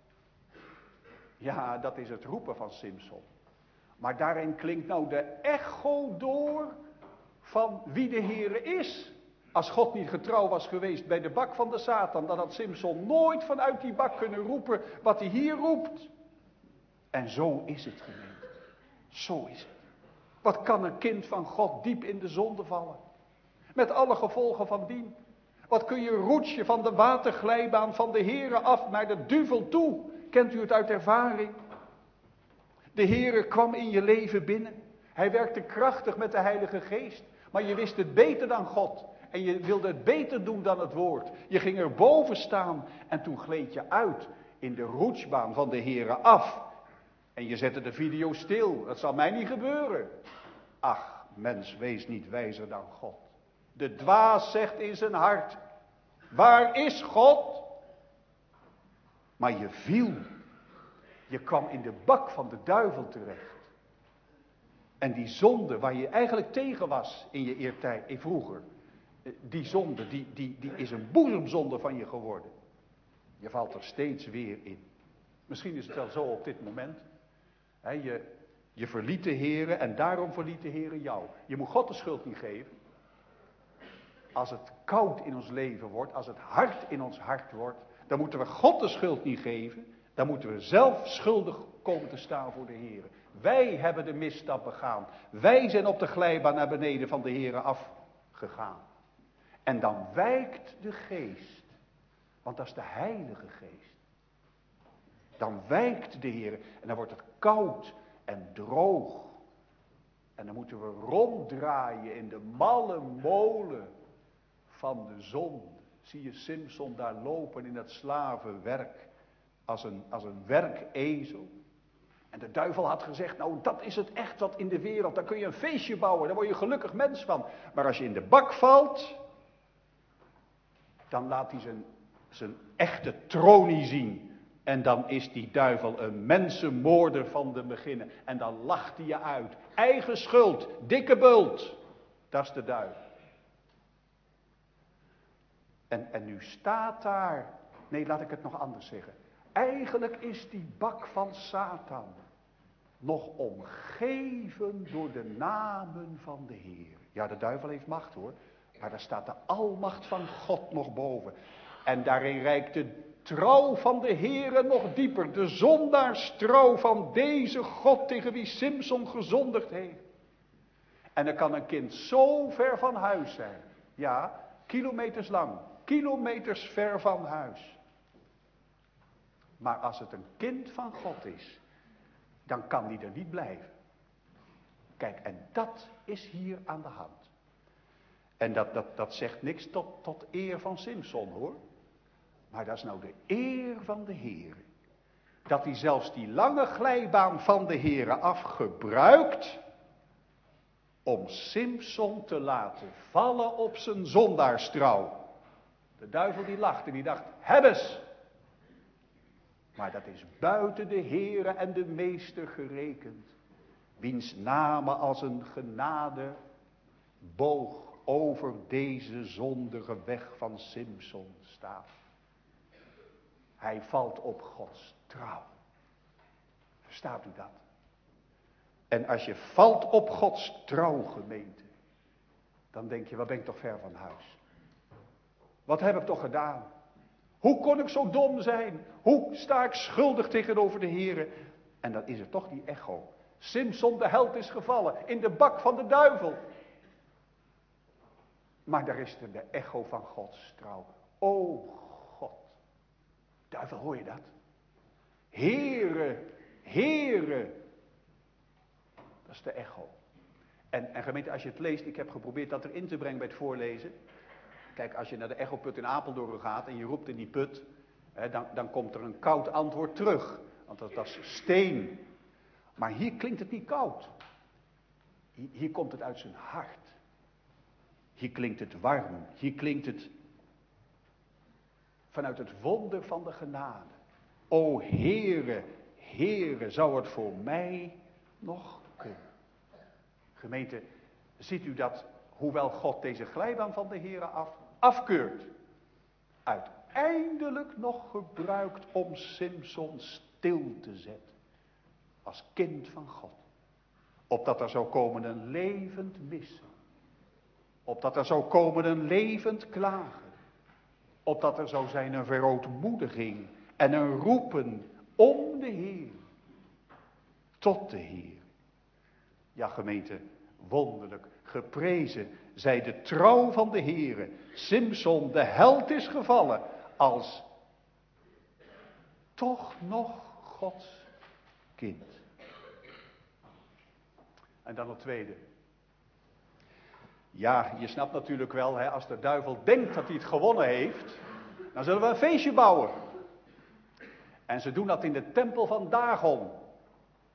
Ja, dat is het roepen van Simson. Maar daarin klinkt nou de echo door van wie de Heere is. Als God niet getrouw was geweest bij de bak van de Satan, dan had Simson nooit vanuit die bak kunnen roepen wat hij hier roept. En zo is het, gemeente. Zo is het. Wat kan een kind van God diep in de zonde vallen? Met alle gevolgen van dien. Wat kun je roetsje van de waterglijbaan van de Heere af naar de duivel toe? Kent u het uit ervaring? De Heere kwam in je leven binnen. Hij werkte krachtig met de Heilige Geest. Maar je wist het beter dan God. En je wilde het beter doen dan het woord. Je ging er boven staan. En toen gleed je uit in de roetsbaan van de Heere af. En je zette de video stil. Dat zal mij niet gebeuren. Ach, mens, wees niet wijzer dan God. De dwaas zegt in zijn hart, waar is God? Maar je viel. Je kwam in de bak van de duivel terecht. En die zonde waar je eigenlijk tegen was in je eertijd, in vroeger. Die zonde, die, die, die is een boezemzonde van je geworden. Je valt er steeds weer in. Misschien is het wel zo op dit moment. He, je, je verliet de Heere en daarom verliet de Heere jou. Je moet God de schuld niet geven. Als het koud in ons leven wordt, als het hard in ons hart wordt, dan moeten we God de schuld niet geven. Dan moeten we zelf schuldig komen te staan voor de Heere. Wij hebben de misstap begaan. Wij zijn op de glijbaan naar beneden van de Heere afgegaan. En dan wijkt de geest. Want dat is de Heilige Geest. Dan wijkt de Heer en dan wordt het koud en droog. En dan moeten we ronddraaien in de malle molen van de zon. Zie je Simson daar lopen in dat slavenwerk als een, als een werkezel. En de duivel had gezegd, nou dat is het echt wat in de wereld. Daar kun je een feestje bouwen, daar word je een gelukkig mens van. Maar als je in de bak valt, dan laat hij zijn, zijn echte tronie zien. En dan is die duivel een mensenmoorder van de beginnen. En dan lacht hij je uit. Eigen schuld, dikke bult. Dat is de duivel. En, en nu staat daar, nee laat ik het nog anders zeggen. Eigenlijk is die bak van Satan nog omgeven door de namen van de Heer. Ja, de duivel heeft macht hoor. Maar daar staat de almacht van God nog boven. En daarin reikt de trouw van de Heere nog dieper. De zondaarstrouw van deze God tegen wie Simson gezondigd heeft. En dan kan een kind zo ver van huis zijn. Ja, kilometers lang. Kilometers ver van huis. Maar als het een kind van God is, dan kan die er niet blijven. Kijk, en dat is hier aan de hand. En dat, dat, dat zegt niks tot, tot eer van Simson hoor. Maar dat is nou de eer van de Heer. Dat hij zelfs die lange glijbaan van de Heer afgebruikt. Om Simson te laten vallen op zijn zondaarstrouw. De duivel die lachte, die dacht, hebbes. Maar dat is buiten de Heere en de Meester gerekend. Wiens namen als een genade boog over deze zondige weg van Simson staat. Hij valt op Gods trouw. Verstaat u dat? En als je valt op Gods trouw, gemeente, dan denk je, wat ben ik toch ver van huis. Wat heb ik toch gedaan? Hoe kon ik zo dom zijn? Hoe sta ik schuldig tegenover de Heere? En dan is er toch die echo. Simson de held is gevallen in de bak van de duivel. Maar daar is er de echo van Gods trouw. O God. Duivel, hoor je dat? Heere, Heere. Dat is de echo. En, en gemeente, als je het leest, ik heb geprobeerd dat erin te brengen bij het voorlezen. Kijk, als je naar de echoput in Apeldoorn gaat en je roept in die put, hè, dan, dan komt er een koud antwoord terug. Want dat, dat is steen. Maar hier klinkt het niet koud. Hier, hier komt het uit zijn hart. Hier klinkt het warm. Hier klinkt het vanuit het wonder van de genade. O Heere, Heere, zou het voor mij nog kunnen. Gemeente, ziet u dat, hoewel God deze glijbaan van de Heere af, afkeurt, uiteindelijk nog gebruikt om Simson stil te zetten. Als kind van God. Opdat er zou komen een levend missen. Opdat er zou komen een levend klagen. Opdat er zou zijn een verootmoediging en een roepen om de Heer. Tot de Heer. Ja, gemeente, wonderlijk, geprezen zij de trouw van de Heere. Simson, de held, is gevallen als toch nog Gods kind. En dan het tweede. Ja, je snapt natuurlijk wel, hè, als de duivel denkt dat hij het gewonnen heeft, dan zullen we een feestje bouwen. En ze doen dat in de tempel van Dagon.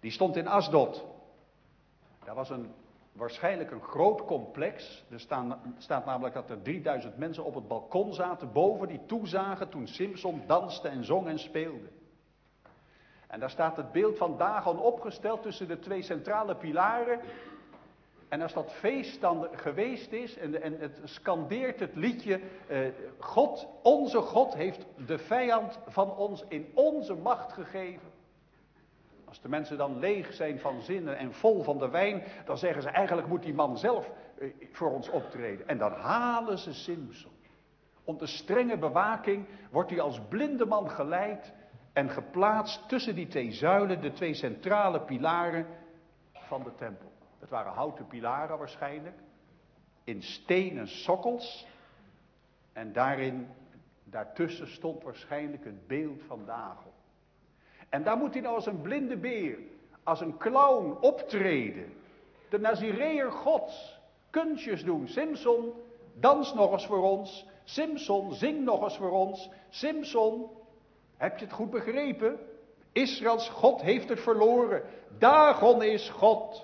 Die stond in Asdod. Dat was een, waarschijnlijk een groot complex. Er staan, staat namelijk dat er drieduizend mensen op het balkon zaten boven die toezagen toen Simson danste en zong en speelde. En daar staat het beeld van Dagon opgesteld tussen de twee centrale pilaren. En als dat feest dan geweest is en, en het scandeert het liedje, eh, God, onze God heeft de vijand van ons in onze macht gegeven. Als de mensen dan leeg zijn van zinnen en vol van de wijn, dan zeggen ze eigenlijk moet die man zelf eh, voor ons optreden. En dan halen ze Simson. Onder strenge bewaking wordt hij als blinde man geleid en geplaatst tussen die twee zuilen, de twee centrale pilaren van de tempel. Het waren houten pilaren waarschijnlijk, in stenen sokkels. En daarin, daartussen stond waarschijnlijk het beeld van Dagon. En daar moet hij nou als een blinde beer, als een clown optreden. De Nazireër Gods, kunstjes doen. Simson, dans nog eens voor ons. Simson, zing nog eens voor ons. Simson, heb je het goed begrepen? Israëls God heeft het verloren. Dagon is God.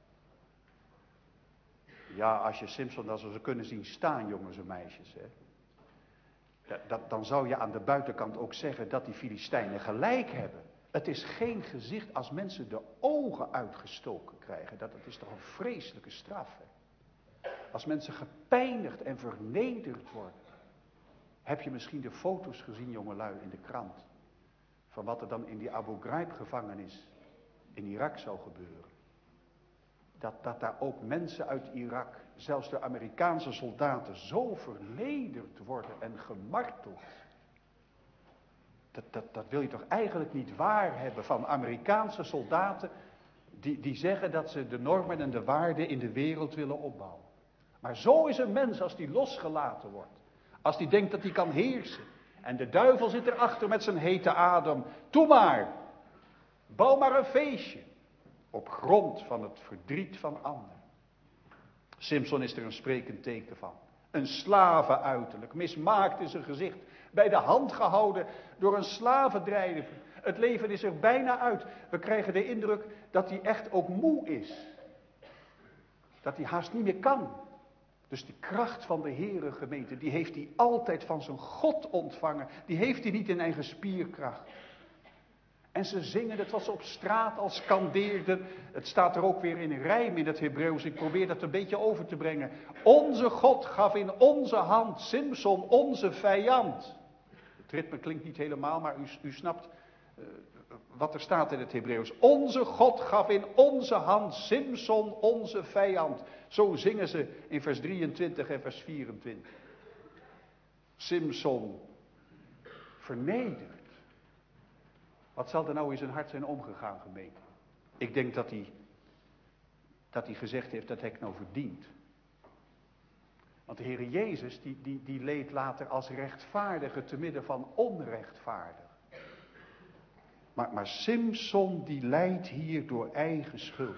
Ja, als je Simson dan zou kunnen zien staan, jongens en meisjes. Hè, dat, dat, dan zou je aan de buitenkant ook zeggen dat die Filistijnen gelijk hebben. Het is geen gezicht als mensen de ogen uitgestoken krijgen. Dat, dat is toch een vreselijke straf. Hè? Als mensen gepijnigd en vernederd worden. Heb je misschien de foto's gezien, jongelui, in de krant. Van wat er dan in die Abu Ghraib gevangenis in Irak zou gebeuren. Dat, dat daar ook mensen uit Irak, zelfs de Amerikaanse soldaten, zo vernederd worden en gemarteld. Dat, dat, dat wil je toch eigenlijk niet waar hebben van Amerikaanse soldaten die, die zeggen dat ze de normen en de waarden in de wereld willen opbouwen. Maar zo is een mens als die losgelaten wordt. Als die denkt dat hij kan heersen. En de duivel zit erachter met zijn hete adem. Doe maar. Bouw maar een feestje. Op grond van het verdriet van anderen. Simson is er een sprekend teken van. Een slavenuiterlijk, mismaakt in zijn gezicht. Bij de hand gehouden door een slavendrijver. Het leven is er bijna uit. We krijgen de indruk dat hij echt ook moe is. Dat hij haast niet meer kan. Dus die kracht van de Here gemeente, die heeft hij altijd van zijn God ontvangen. Die heeft hij niet in eigen spierkracht. En ze zingen het wat ze op straat al scandeerden. Het staat er ook weer in rijm in het Hebreeuws. Ik probeer dat een beetje over te brengen. Onze God gaf in onze hand Simson onze vijand. Het ritme klinkt niet helemaal, maar u, u snapt uh, wat er staat in het Hebreeuws. Onze God gaf in onze hand Simson onze vijand. Zo zingen ze in vers drieëntwintig en vers vierentwintig. Simson vernederd. Wat zal er nou in zijn hart zijn omgegaan, gemeente? Ik denk dat hij, dat hij gezegd heeft dat hij het nou verdient. Want de Heere Jezus, die, die, die leed later als rechtvaardige te midden van onrechtvaardig. Maar, maar Simson die lijdt hier door eigen schuld.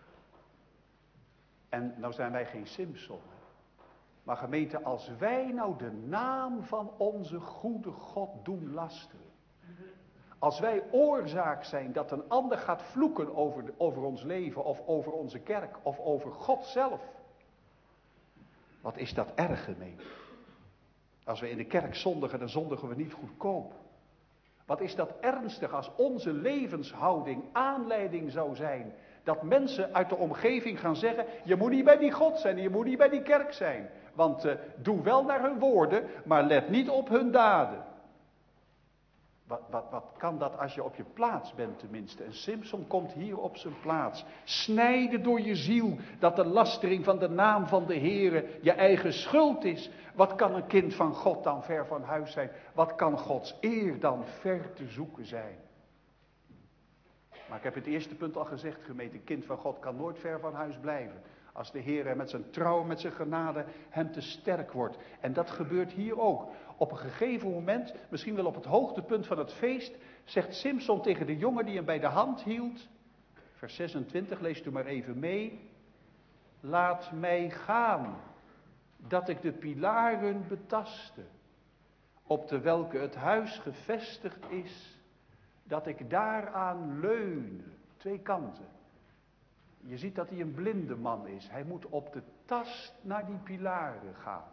En nou zijn wij geen Simson. Maar gemeente, als wij nou de naam van onze goede God doen lasteren. Als wij oorzaak zijn dat een ander gaat vloeken over, de, over ons leven of over onze kerk of over God zelf. Wat is dat erg, gemeente? Als we in de kerk zondigen, dan zondigen we niet goedkoop. Wat is dat ernstig als onze levenshouding aanleiding zou zijn. Dat mensen uit de omgeving gaan zeggen, je moet niet bij die God zijn, je moet niet bij die kerk zijn. Want uh, doe wel naar hun woorden, maar let niet op hun daden. Wat, wat, wat kan dat als je op je plaats bent tenminste? En Simson komt hier op zijn plaats. Snijden door je ziel dat de lastering van de naam van de Heere je eigen schuld is. Wat kan een kind van God dan ver van huis zijn? Wat kan Gods eer dan ver te zoeken zijn? Maar ik heb het eerste punt al gezegd, gemeente. Een kind van God kan nooit ver van huis blijven. Als de Heer met zijn trouw, met zijn genade hem te sterk wordt. En dat gebeurt hier ook. Op een gegeven moment, misschien wel op het hoogtepunt van het feest, zegt Simson tegen de jongen die hem bij de hand hield. Vers zesentwintig, leest u maar even mee. Laat mij gaan, dat ik de pilaren betaste, op de welke het huis gevestigd is, dat ik daaraan leune, Twee kanten. Je ziet dat hij een blinde man is. Hij moet op de tast naar die pilaren gaan.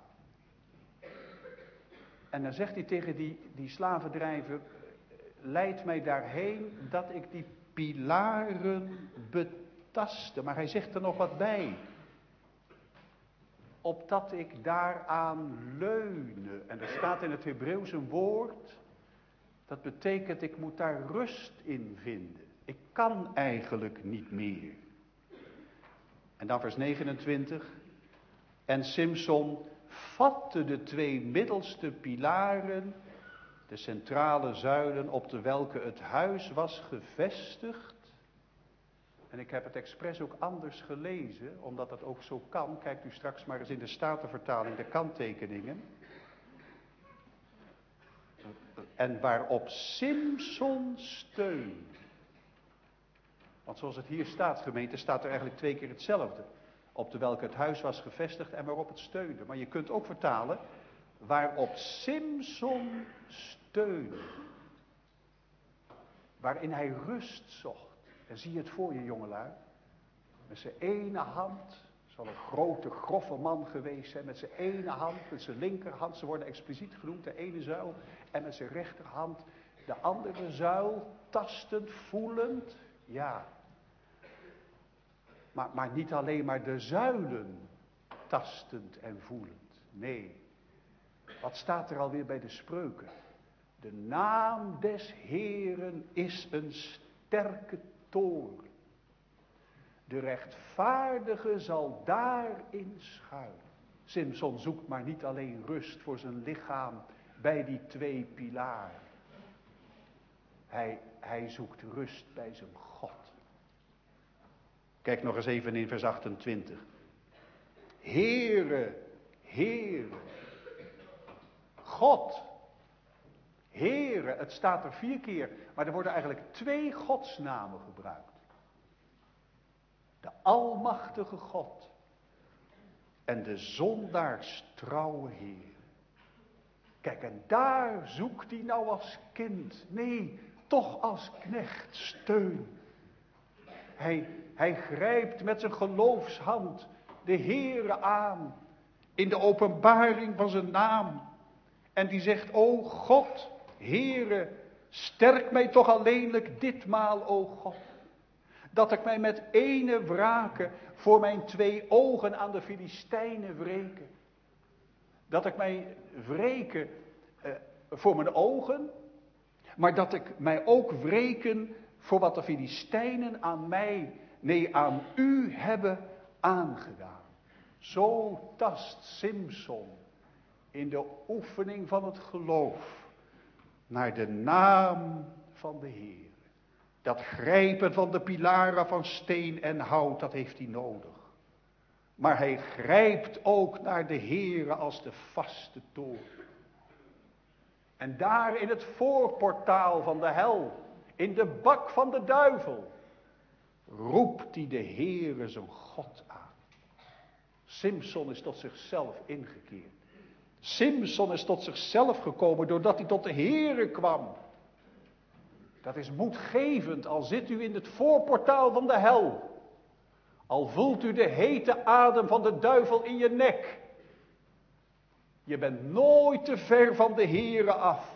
En dan zegt hij tegen die, die slavendrijver, leid mij daarheen dat ik die pilaren betaste. Maar hij zegt er nog wat bij. Opdat ik daaraan leune. En er staat in het Hebreeuws een woord, dat betekent ik moet daar rust in vinden. Ik kan eigenlijk niet meer. En dan vers negenentwintig. En Simson vatte de twee middelste pilaren, de centrale zuilen op de welke het huis was gevestigd. En ik heb het expres ook anders gelezen, omdat dat ook zo kan. Kijkt u straks maar eens in de Statenvertaling de kanttekeningen. En waarop Simson steunde. Want zoals het hier staat, gemeente, staat er eigenlijk twee keer hetzelfde. Op de welke het huis was gevestigd en waarop het steunde. Maar je kunt ook vertalen, waarop Simson steunde. Waarin hij rust zocht. En zie je het voor je, jongelui. Met zijn ene hand, zal een grote, grove man geweest zijn. Met zijn ene hand, met zijn linkerhand, ze worden expliciet genoemd, de ene zuil. En met zijn rechterhand de andere zuil, tastend, voelend. Ja. Maar, maar niet alleen maar de zuilen tastend en voelend. Nee. Wat staat er alweer bij de spreuken? De naam des Heeren is een sterke toren. De rechtvaardige zal daarin schuilen. Simson zoekt maar niet alleen rust voor zijn lichaam bij die twee pilaren. Hij, hij zoekt rust bij zijn God. Kijk nog eens even in vers achtentwintig. Heere, Heere, God, Heere, het staat er vier keer, maar er worden eigenlijk twee godsnamen gebruikt. De almachtige God en de zondaars trouwe Heer. Kijk, en daar zoekt hij nou als kind, nee, toch als knecht steun. Hij, hij grijpt met zijn geloofshand de Heere aan in de openbaring van zijn naam. En die zegt, o God, Heere, sterk mij toch alleenlijk ditmaal, o God. Dat ik mij met ene wrake voor mijn twee ogen aan de Filistijnen wreken. Dat ik mij wreken uh, voor mijn ogen, maar dat ik mij ook wreken voor wat de Filistijnen aan mij, nee aan u hebben aangedaan. Zo tast Simson in de oefening van het geloof naar de naam van de Heer. Dat grijpen van de pilaren van steen en hout, dat heeft hij nodig. Maar hij grijpt ook naar de Heere als de vaste toren. En daar in het voorportaal van de hel, in de bak van de duivel, roept hij de Heere zijn God aan. Simson is tot zichzelf ingekeerd. Simson is tot zichzelf gekomen doordat hij tot de Heere kwam. Dat is moedgevend, al zit u in het voorportaal van de hel. Al voelt u de hete adem van de duivel in je nek. Je bent nooit te ver van de Heere af.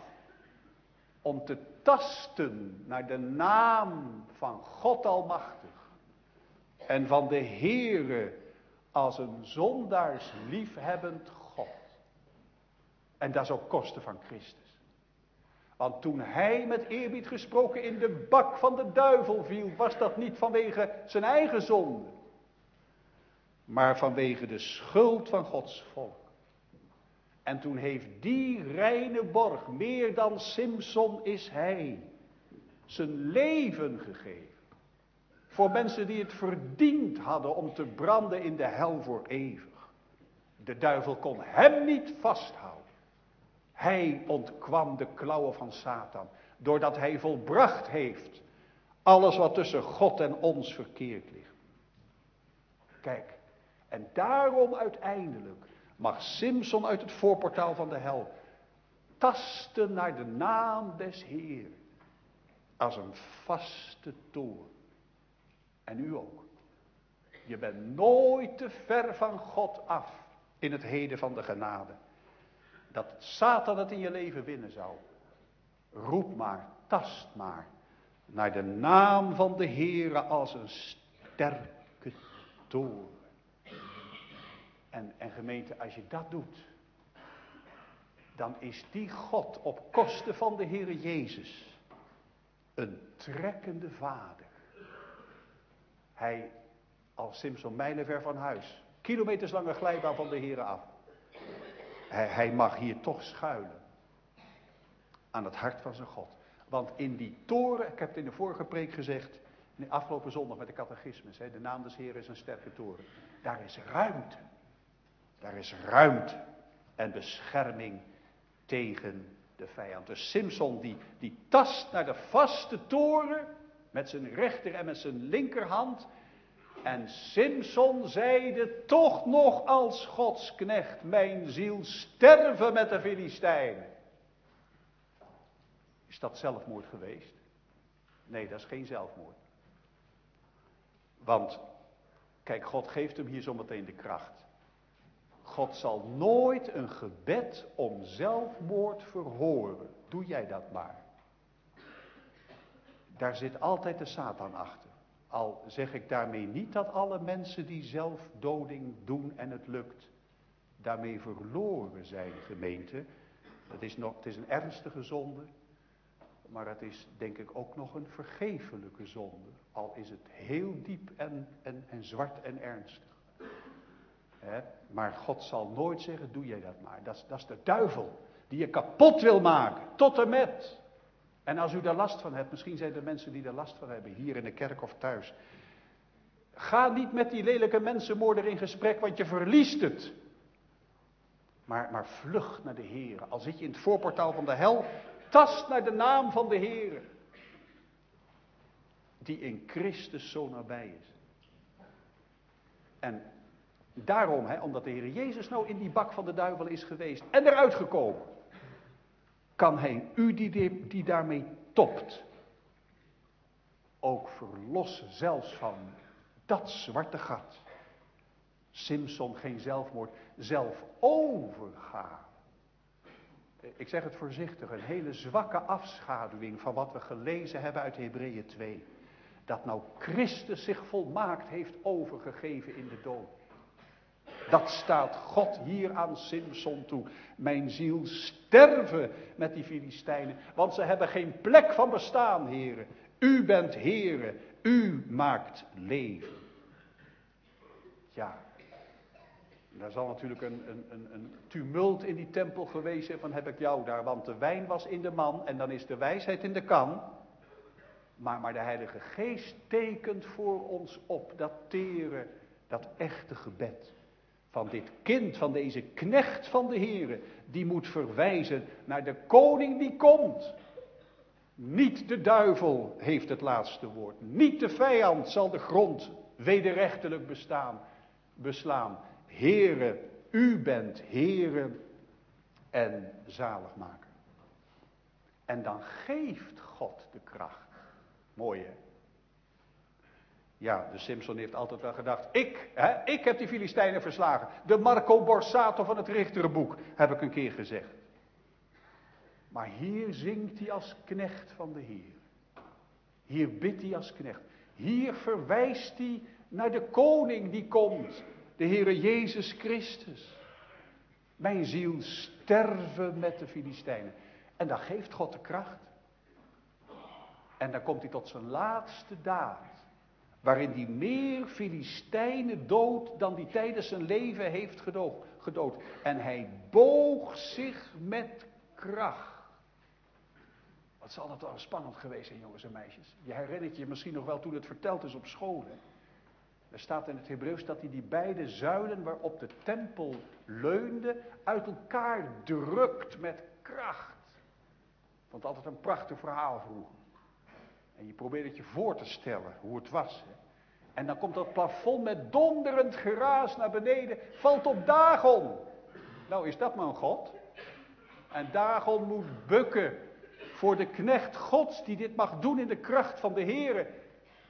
Om te tasten naar de naam van God Almachtig. En van de Heere als een zondaars liefhebbend God. En dat is op kosten van Christus. Want toen hij met eerbied gesproken in de bak van de duivel viel, was dat niet vanwege zijn eigen zonde. Maar vanwege de schuld van Gods volk. En toen heeft die reine borg, meer dan Simson is hij, zijn leven gegeven. Voor mensen die het verdiend hadden om te branden in de hel voor eeuwig. De duivel kon hem niet vasthouden. Hij ontkwam de klauwen van Satan, doordat hij volbracht heeft alles wat tussen God en ons verkeerd ligt. Kijk, en daarom uiteindelijk mag Simson uit het voorportaal van de hel tasten naar de naam des Heeren als een vaste toren. En u ook. Je bent nooit te ver van God af in het heden van de genade. Dat Satan het in je leven winnen zou. Roep maar, tast maar naar de naam van de Heere als een sterke toren. En, en gemeente, als je dat doet, dan is die God op kosten van de Heere Jezus een trekkende vader. Hij, als Simson mijlenver van huis, kilometers lange glijbaan van de Heere af. Hij, hij mag hier toch schuilen. Aan het hart van zijn God. Want in die toren, ik heb het in de vorige preek gezegd, de afgelopen zondag met de catechismus, hè, de naam des Heeren is een sterke toren. Daar is ruimte. Daar is ruimte en bescherming tegen de vijand. Dus Simson die, die tast naar de vaste toren met zijn rechter en met zijn linkerhand. En Simson zeide toch nog als Gods knecht, mijn ziel sterven met de Filistijnen. Is dat zelfmoord geweest? Nee, dat is geen zelfmoord. Want, kijk, God geeft hem hier zometeen de kracht. God zal nooit een gebed om zelfmoord verhoren. Doe jij dat maar. Daar zit altijd de Satan achter. Al zeg ik daarmee niet dat alle mensen die zelfdoding doen en het lukt, daarmee verloren zijn, gemeente. Het is, nog, het is een ernstige zonde. Maar het is denk ik ook nog een vergeeflijke zonde. Al is het heel diep en, en, en zwart en ernstig. He, maar God zal nooit zeggen, doe jij dat maar. Dat is, dat is de duivel die je kapot wil maken. Tot en met. En als u daar last van hebt, misschien zijn er mensen die daar last van hebben. Hier in de kerk of thuis. Ga niet met die lelijke mensenmoorder in gesprek, want je verliest het. Maar, maar vlucht naar de Heer. Al zit je in het voorportaal van de hel, tast naar de naam van de Heer. Die in Christus zo nabij is. En daarom, hè, omdat de Heer Jezus nou in die bak van de duivel is geweest en eruit gekomen, kan hij u die, die, die daarmee topt ook verlossen, zelfs van dat zwarte gat. Simson geen zelfmoord, zelf overgaan. Ik zeg het voorzichtig, een hele zwakke afschaduwing van wat we gelezen hebben uit Hebreeën twee. Dat nou Christus zich volmaakt heeft overgegeven in de dood. Dat staat God hier aan Simson toe. Mijn ziel sterven met die Filistijnen, want ze hebben geen plek van bestaan, heren. U bent heren, u maakt leven. Ja, daar zal natuurlijk een, een, een, een tumult in die tempel geweest zijn van heb ik jou daar, want de wijn was in de man en dan is de wijsheid in de kan. Maar, maar de Heilige Geest tekent voor ons op dat tere, dat echte gebed. Van dit kind, van deze knecht van de Heere, die moet verwijzen naar de koning die komt. Niet de duivel heeft het laatste woord. Niet de vijand zal de grond wederrechtelijk bestaan, beslaan. Heere, u bent Heere en zaligmaker. En dan geeft God de kracht. Mooi hè? Ja, de Simson heeft altijd wel gedacht, ik, hè, ik heb die Filistijnen verslagen. De Marco Borsato van het Richterboek, heb ik een keer gezegd. Maar hier zingt hij als knecht van de Heer. Hier bidt hij als knecht. Hier verwijst hij naar de koning die komt. De Heere Jezus Christus. Mijn ziel sterven met de Filistijnen. En dan geeft God de kracht. En dan komt hij tot zijn laatste daad. Waarin hij meer Filistijnen doodt dan die tijdens zijn leven heeft gedood. En hij boog zich met kracht. Wat zal dat wel spannend geweest zijn, jongens en meisjes. Je herinnert je misschien nog wel toen het verteld is op school. Hè? Er staat in het Hebreeuws dat hij die beide zuilen waarop de tempel leunde uit elkaar drukt met kracht. Ik vond het altijd een prachtig verhaal vroeger. En je probeert het je voor te stellen hoe het was. Hè? En dan komt dat plafond met donderend geraas naar beneden, valt op Dagon. Nou, is dat maar een God? En Dagon moet bukken voor de knecht Gods die dit mag doen in de kracht van de Heere.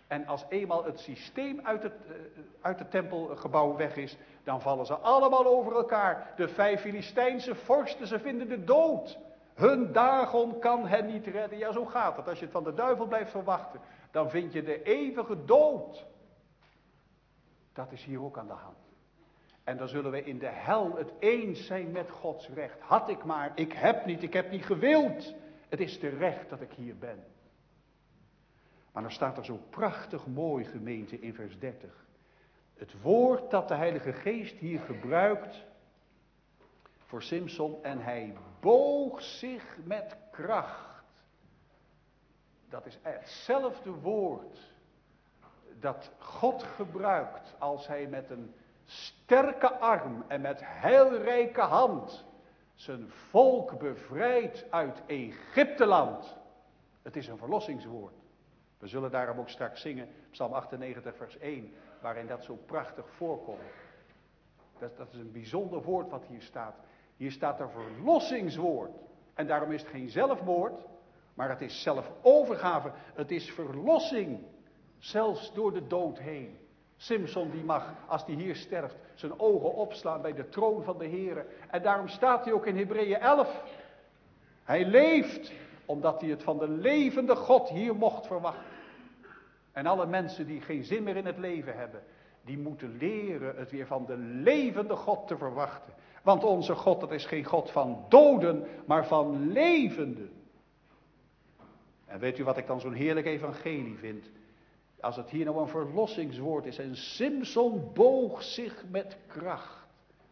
En als eenmaal het systeem uit het, uh, uit het tempelgebouw weg is, dan vallen ze allemaal over elkaar. De vijf Filistijnse vorsten, ze vinden de dood. Hun Dagon kan hen niet redden. Ja, zo gaat het. Als je het van de duivel blijft verwachten, dan vind je de eeuwige dood. Dat is hier ook aan de hand. En dan zullen we in de hel het eens zijn met Gods recht. Had ik maar, ik heb niet, ik heb niet gewild. Het is terecht dat ik hier ben. Maar dan staat er zo prachtig mooi, gemeente, in vers dertig. Het woord dat de Heilige Geest hier gebruikt voor Simson. En hij boog zich met kracht. Dat is hetzelfde woord dat God gebruikt als hij met een sterke arm en met heilrijke hand zijn volk bevrijdt uit Egypteland. Het is een verlossingswoord. We zullen daarom ook straks zingen, Psalm achtennegentig vers één, waarin dat zo prachtig voorkomt. Dat, dat is een bijzonder woord wat hier staat. Hier staat er verlossingswoord. En daarom is het geen zelfmoord, maar het is zelfovergave. Het is verlossing, zelfs door de dood heen. Simson die mag, als hij hier sterft, zijn ogen opslaan bij de troon van de Heere. En daarom staat hij ook in Hebreeën elf. Hij leeft, omdat hij het van de levende God hier mocht verwachten. En alle mensen die geen zin meer in het leven hebben, die moeten leren het weer van de levende God te verwachten. Want onze God, dat is geen God van doden, maar van levenden. En weet u wat ik dan zo'n heerlijk evangelie vind? Als het hier nou een verlossingswoord is. En Simson boog zich met kracht.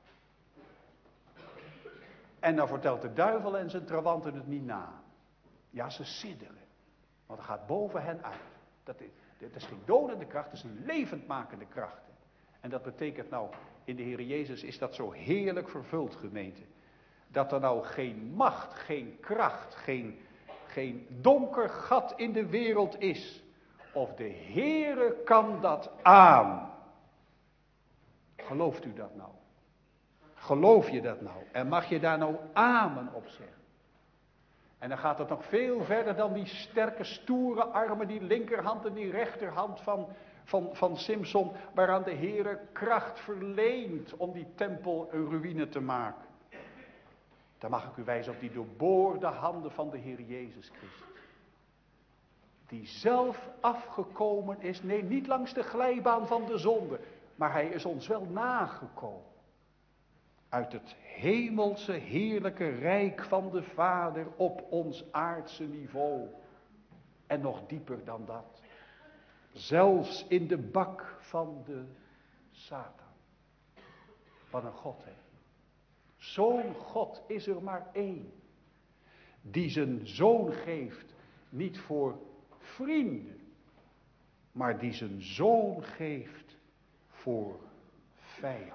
En dan vertelt de duivel en zijn trawanten het niet na. Ja, ze sidderen. Want het gaat boven hen uit. Dat is, dat is geen dodende kracht, het is een levendmakende kracht. En dat betekent nou, in de Heer Jezus is dat zo heerlijk vervuld, gemeente. Dat er nou geen macht, geen kracht, geen, geen donker gat in de wereld is. Of de Heere kan dat aan. Gelooft u dat nou? Geloof je dat nou? En mag je daar nou amen op zeggen? En dan gaat het nog veel verder dan die sterke, stoere armen, die linkerhand en die rechterhand van, van, van Simson, waaraan de Heere kracht verleent om die tempel een ruïne te maken. Dan mag ik u wijzen op die doorboorde handen van de Heer Jezus Christus. Die zelf afgekomen is, nee, niet langs de glijbaan van de zonde, maar hij is ons wel nagekomen. Uit het hemelse heerlijke rijk van de Vader op ons aardse niveau. En nog dieper dan dat. Zelfs in de bak van de Satan. Wat een God, hè. Zo'n God is er maar één. Die zijn zoon geeft, niet voor vrienden, maar die zijn zoon geeft voor vijanden.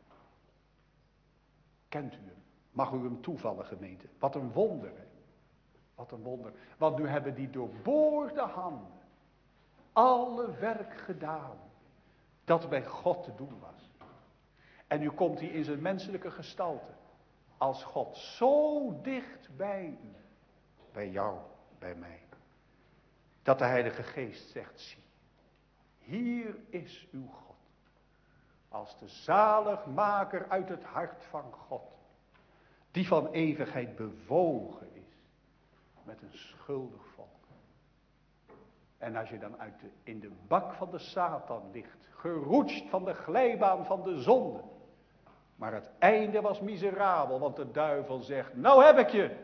Kent u hem? Mag u hem toevallen, gemeente? Wat een wonder, hè? Wat een wonder. Want nu hebben die doorboorde handen alle werk gedaan dat bij God te doen was. En nu komt hij in zijn menselijke gestalte. Als God zo dicht bij u, bij jou, bij mij. Dat de Heilige Geest zegt, zie, hier is uw God. Als de zaligmaker uit het hart van God. Die van eeuwigheid bewogen is. Met een schuldig volk. En als je dan uit de, in de bak van de Satan ligt. Geroetst van de glijbaan van de zonde. Maar het einde was miserabel. Want de duivel zegt, nou heb ik je.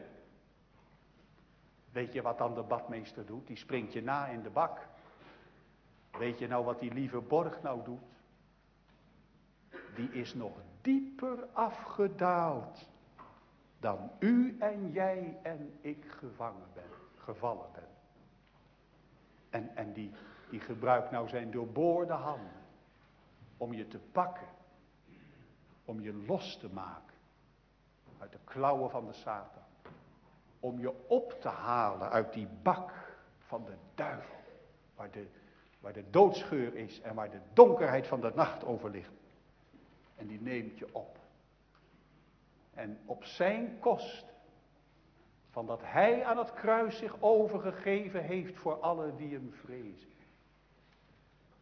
Weet je wat dan de badmeester doet? Die springt je na in de bak. Weet je nou wat die lieve Borg nou doet? Die is nog dieper afgedaald dan u en jij en ik gevangen ben, gevallen ben. En, en die, die gebruikt nou zijn doorboorde handen om je te pakken, om je los te maken uit de klauwen van de Satan. Om je op te halen uit die bak van de duivel, waar de, waar de doodsgeur is en waar de donkerheid van de nacht over ligt. En die neemt je op. En op zijn kost, van dat hij aan het kruis zich overgegeven heeft voor allen die hem vrezen.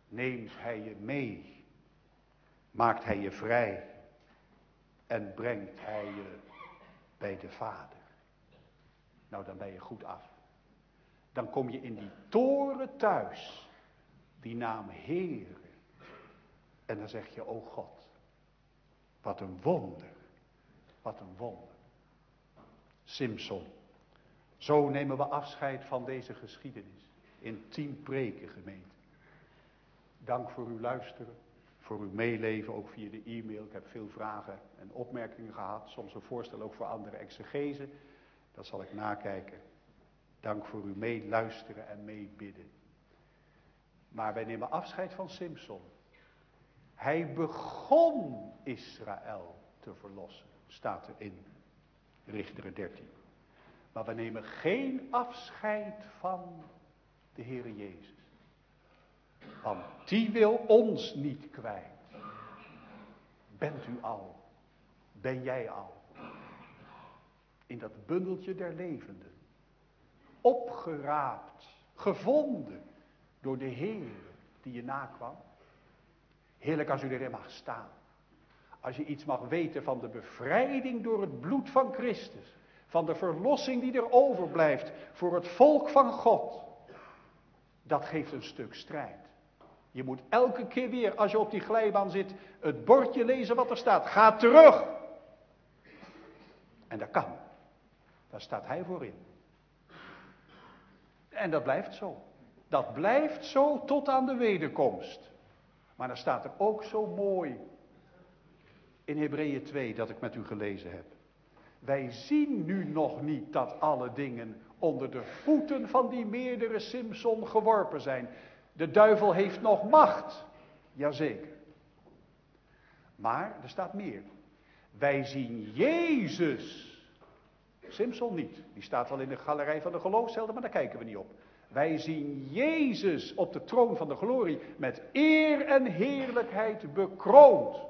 neemt hij je mee, maakt hij je vrij en brengt hij je bij de Vader. Nou, dan ben je goed af. Dan kom je in die toren thuis, die naam Heere. En dan zeg je, o God, wat een wonder, wat een wonder. Simson. Zo nemen we afscheid van deze geschiedenis. In tien preken, gemeente. Dank voor uw luisteren, voor uw meeleven, ook via de e-mail. Ik heb veel vragen en opmerkingen gehad. Soms een voorstel ook voor andere exegesen. Dat zal ik nakijken. Dank voor uw meeluisteren en meebidden. Maar wij nemen afscheid van Simson. Hij begon Israël te verlossen, staat er in Richteren dertien. Maar we nemen geen afscheid van de Heere Jezus. Want die wil ons niet kwijt. Bent u al? Ben jij al? In dat bundeltje der levenden. Opgeraapt, gevonden door de Heer die je nakwam. Heerlijk als u erin mag staan. Als je iets mag weten van de bevrijding door het bloed van Christus. Van de verlossing die er overblijft voor het volk van God. Dat geeft een stuk strijd. Je moet elke keer weer, als je op die glijbaan zit, het bordje lezen wat er staat. Ga terug. En dat kan. Daar staat hij voor in. En dat blijft zo. Dat blijft zo tot aan de wederkomst. Maar dan staat er ook zo mooi in Hebreeën twee dat ik met u gelezen heb. Wij zien nu nog niet dat alle dingen onder de voeten van die meerdere Simson geworpen zijn. De duivel heeft nog macht. Jazeker. Maar er staat meer. Wij zien Jezus. Simson niet. Die staat wel in de galerij van de geloofshelden, maar daar kijken we niet op. Wij zien Jezus op de troon van de glorie met eer en heerlijkheid bekroond.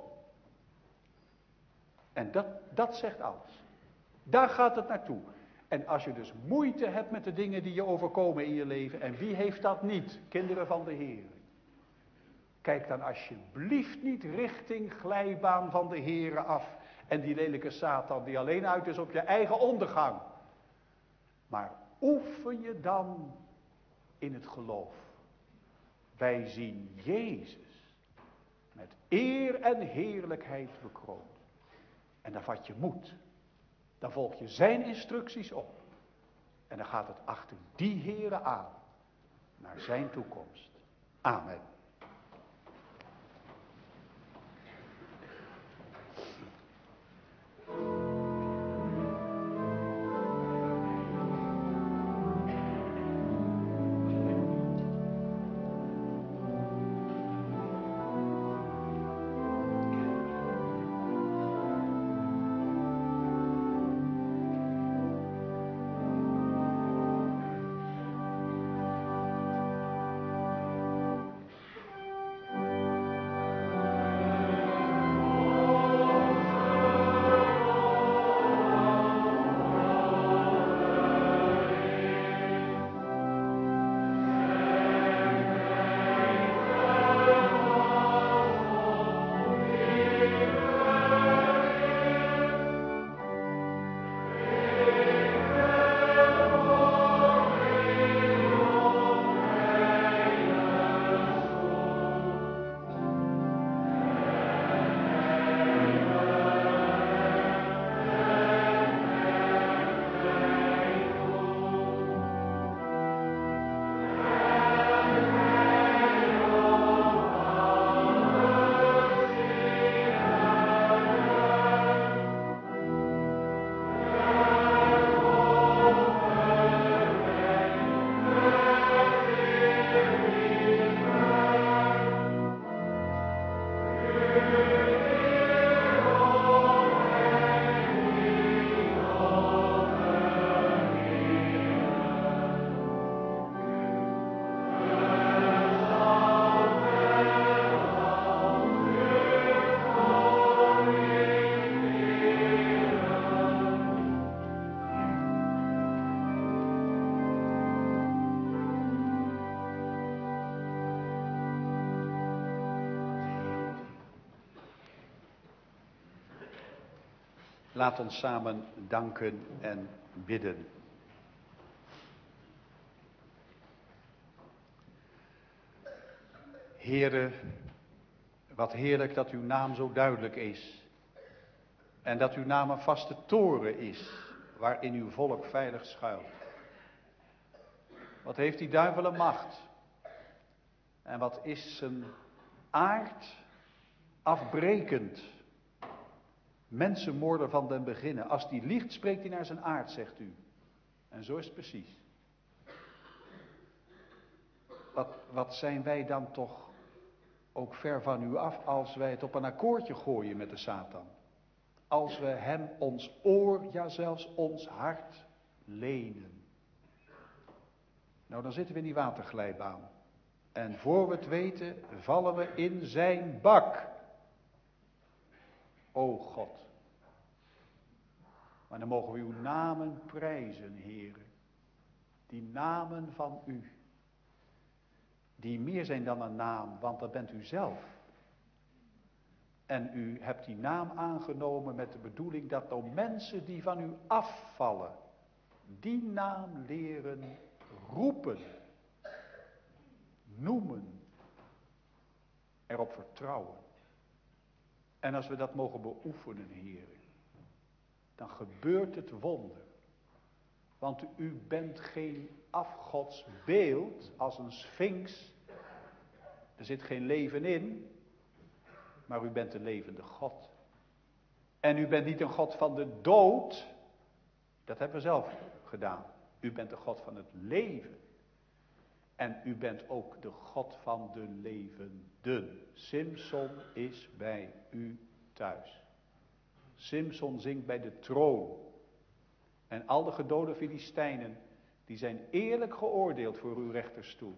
En dat, dat zegt alles. Daar gaat het naartoe. En als je dus moeite hebt met de dingen die je overkomen in je leven, en wie heeft dat niet? Kinderen van de Heer. Kijk dan alsjeblieft niet richting glijbaan van de Heere af. En die lelijke Satan die alleen uit is op je eigen ondergang. Maar oefen je dan in het geloof. Wij zien Jezus met eer en heerlijkheid bekroond. En dan vat je moed. Dan volg je zijn instructies op. En dan gaat het achter die Heere aan. Naar zijn toekomst. Amen. Laat ons samen danken en bidden. Heere, wat heerlijk dat uw naam zo duidelijk is. En dat uw naam een vaste toren is, waarin uw volk veilig schuilt. Wat heeft die duivel een macht? En wat is zijn aard afbrekend? Mensenmoorder van den beginne. Als die liegt, spreekt hij naar zijn aard, zegt u. En zo is het precies. Wat, wat zijn wij dan toch ook ver van u af als wij het op een akkoordje gooien met de Satan. Als we hem ons oor, ja zelfs ons hart lenen. Nou, dan zitten we in die waterglijbaan. En voor we het weten, vallen we in zijn bak. O God. Maar dan mogen we uw namen prijzen, heren. Die namen van u. Die meer zijn dan een naam, want dat bent u zelf. En u hebt die naam aangenomen met de bedoeling dat nou mensen die van u afvallen, die naam leren roepen, noemen, erop vertrouwen. En als we dat mogen beoefenen, heren, dan gebeurt het wonder. Want u bent geen afgodsbeeld als een sfinx. Er zit geen leven in, maar u bent de levende God. En u bent niet een God van de dood, dat hebben we zelf gedaan. U bent de God van het leven. En u bent ook de God van de levenden. Simson is bij u thuis. Simson zingt bij de troon. En al de gedode Filistijnen, die zijn eerlijk geoordeeld voor uw rechterstoel.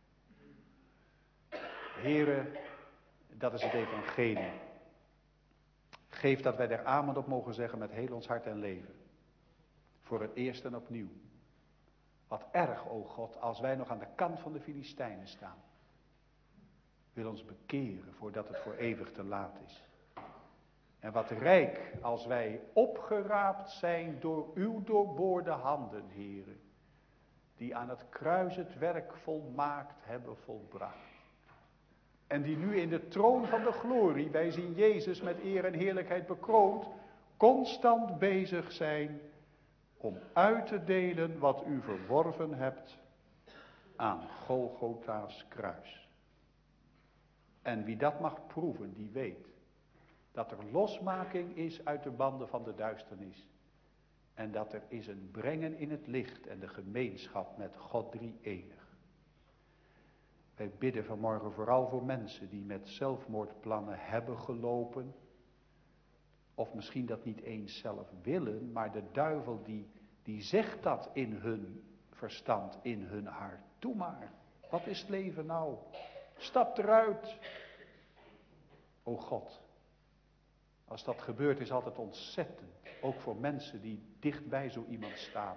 Heren, dat is het evangelie. Geef dat wij daar amen op mogen zeggen met heel ons hart en leven. Voor het eerst en opnieuw. Wat erg, o God, als wij nog aan de kant van de Filistijnen staan. Wil ons bekeren voordat het voor eeuwig te laat is. En wat rijk als wij opgeraapt zijn door uw doorboorde handen, heren. Die aan het kruis het werk volmaakt hebben volbracht. En die nu in de troon van de glorie, wij zien Jezus met eer en heerlijkheid bekroond, constant bezig zijn om uit te delen wat u verworven hebt aan Golgotha's kruis. En wie dat mag proeven, die weet dat er losmaking is uit de banden van de duisternis. En dat er is een brengen in het licht en de gemeenschap met God drie-enig. Wij bidden vanmorgen vooral voor mensen die met zelfmoordplannen hebben gelopen. Of misschien dat niet eens zelf willen, maar de duivel die, die zegt dat in hun verstand, in hun hart. Doe maar, wat is het leven nou? Stap eruit. O God, als dat gebeurt is altijd ontzettend. Ook voor mensen die dicht bij zo iemand staan.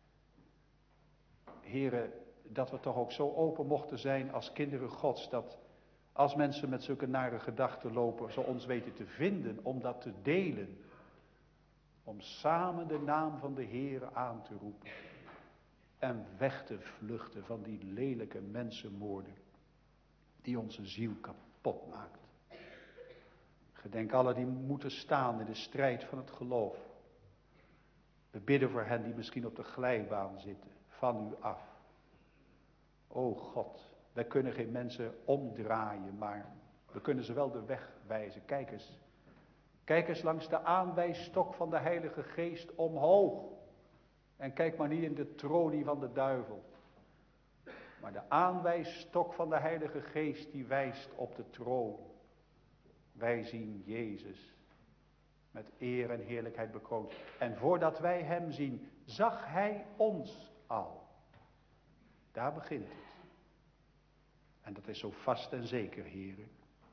Heren, dat we toch ook zo open mochten zijn als kinderen Gods. Dat als mensen met zulke nare gedachten lopen, ze ons weten te vinden om dat te delen. Om samen de naam van de Heer aan te roepen. En weg te vluchten van die lelijke mensenmoorden. Die onze ziel kapot maakt. Gedenk alle die moeten staan in de strijd van het geloof. We bidden voor hen die misschien op de glijbaan zitten. Van u af. O God, wij kunnen geen mensen omdraaien, maar we kunnen ze wel de weg wijzen. Kijk eens. Kijk eens langs de aanwijsstok van de Heilige Geest omhoog. En kijk maar niet in de tronie van de duivel. Maar de aanwijsstok van de Heilige Geest die wijst op de troon. Wij zien Jezus met eer en heerlijkheid bekroond. En voordat wij hem zien, zag hij ons al. Daar begint het. En dat is zo vast en zeker, heren.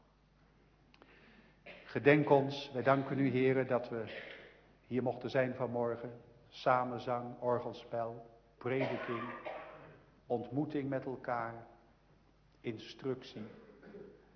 Gedenk ons, wij danken u, heren, dat we hier mochten zijn vanmorgen. Samenzang, orgelspel, prediking, ontmoeting met elkaar, instructie.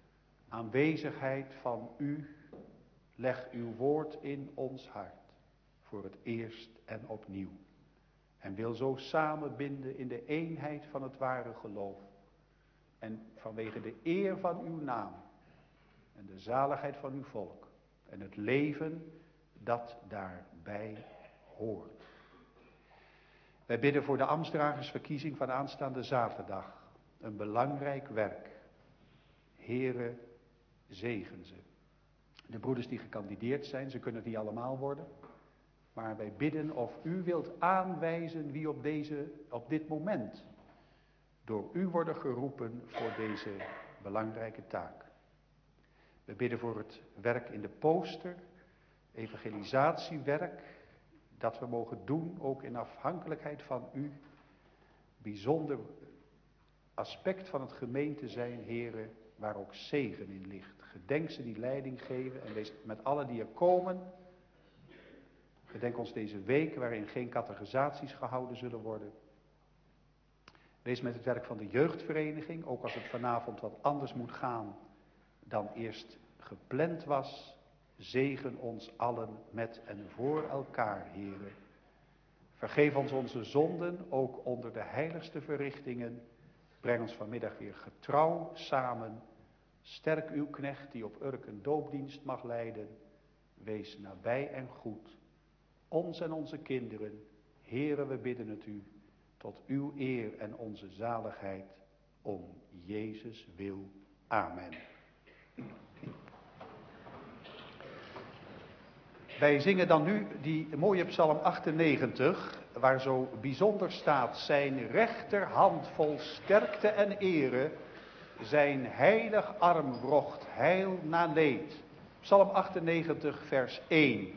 Aanwezigheid van u, leg uw woord in ons hart. voor het eerst en opnieuw. En wil zo samenbinden in de eenheid van het ware geloof. En vanwege de eer van uw naam en de zaligheid van uw volk en het leven dat daarbij hoort. Wij bidden voor de ambtsdragersverkiezing van aanstaande zaterdag. Een belangrijk werk. Here, zegen ze. De broeders die gekandideerd zijn, ze kunnen het niet allemaal worden. Maar wij bidden of u wilt aanwijzen wie op, deze, op dit moment door u worden geroepen voor deze belangrijke taak. We bidden voor het werk in de poster, evangelisatiewerk, dat we mogen doen, ook in afhankelijkheid van u. Bijzonder aspect van het gemeente zijn, heren, waar ook zegen in ligt. Gedenk ze die leiding geven en wees met allen die er komen. Gedenk ons deze week waarin geen catechisaties gehouden zullen worden. Wees met het werk van de jeugdvereniging, ook als het vanavond wat anders moet gaan dan eerst gepland was. Zegen ons allen met en voor elkaar, heren. Vergeef ons onze zonden, ook onder de heiligste verrichtingen. Breng ons vanmiddag weer getrouw samen. Sterk uw knecht die op Urk een doopdienst mag leiden. Wees nabij en goed. Ons en onze kinderen, heren, we bidden het u. Tot uw eer en onze zaligheid. Om Jezus wil. Amen. Wij zingen dan nu die mooie psalm achtennegentig, waar zo bijzonder staat: zijn rechterhand vol sterkte en ere, zijn heilig arm wrocht heil na leed. Psalm achtennegentig, vers één.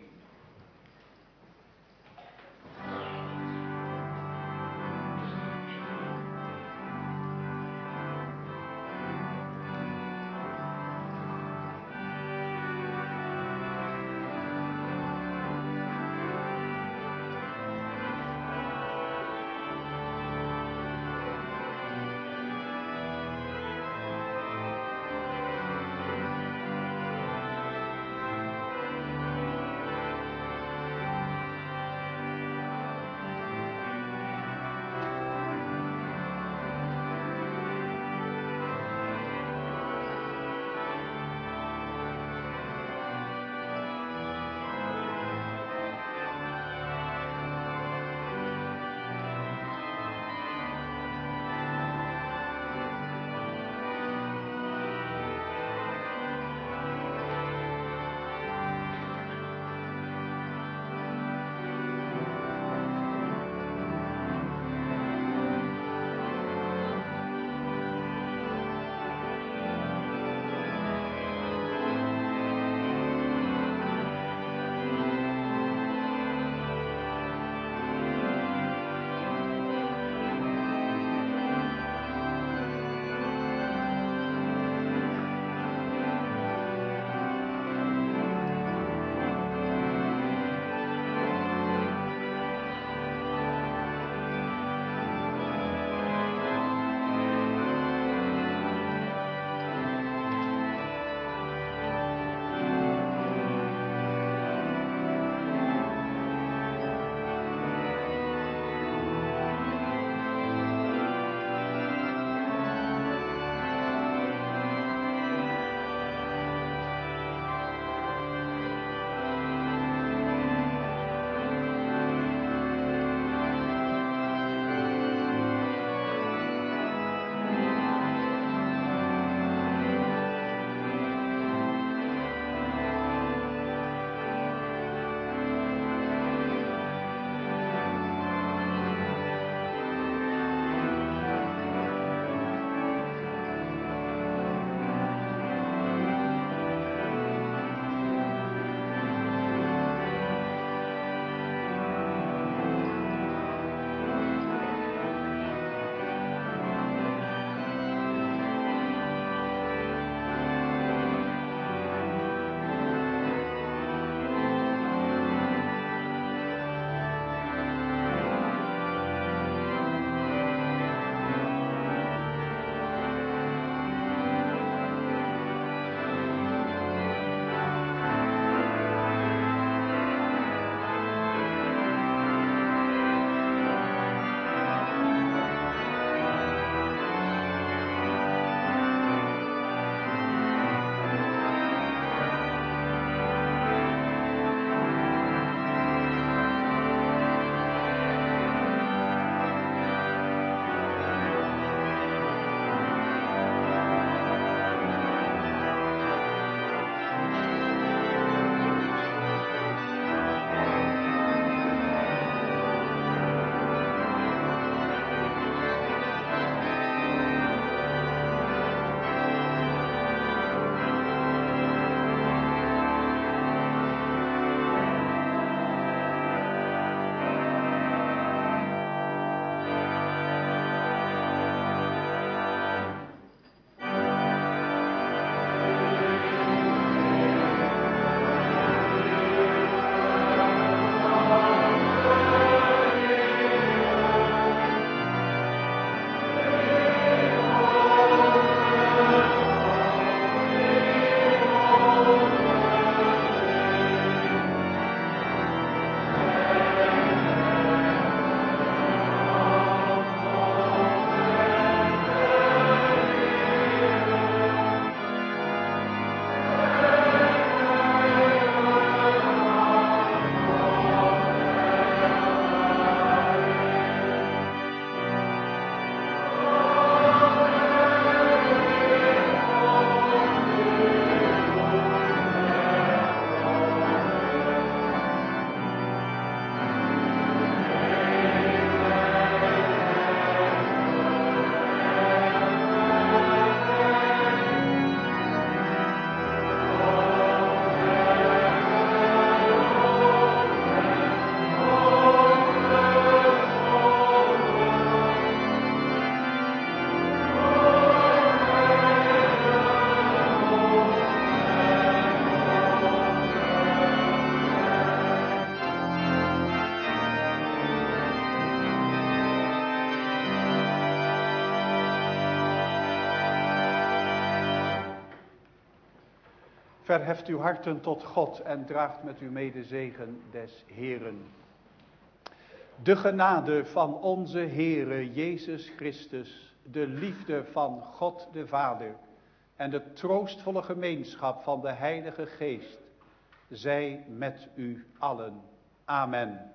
Verheft uw harten tot God en draagt met u mee de zegen des Heeren. De genade van onze Heere Jezus Christus, de liefde van God de Vader en de troostvolle gemeenschap van de Heilige Geest, zij met u allen. Amen.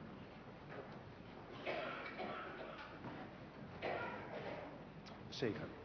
Zegen.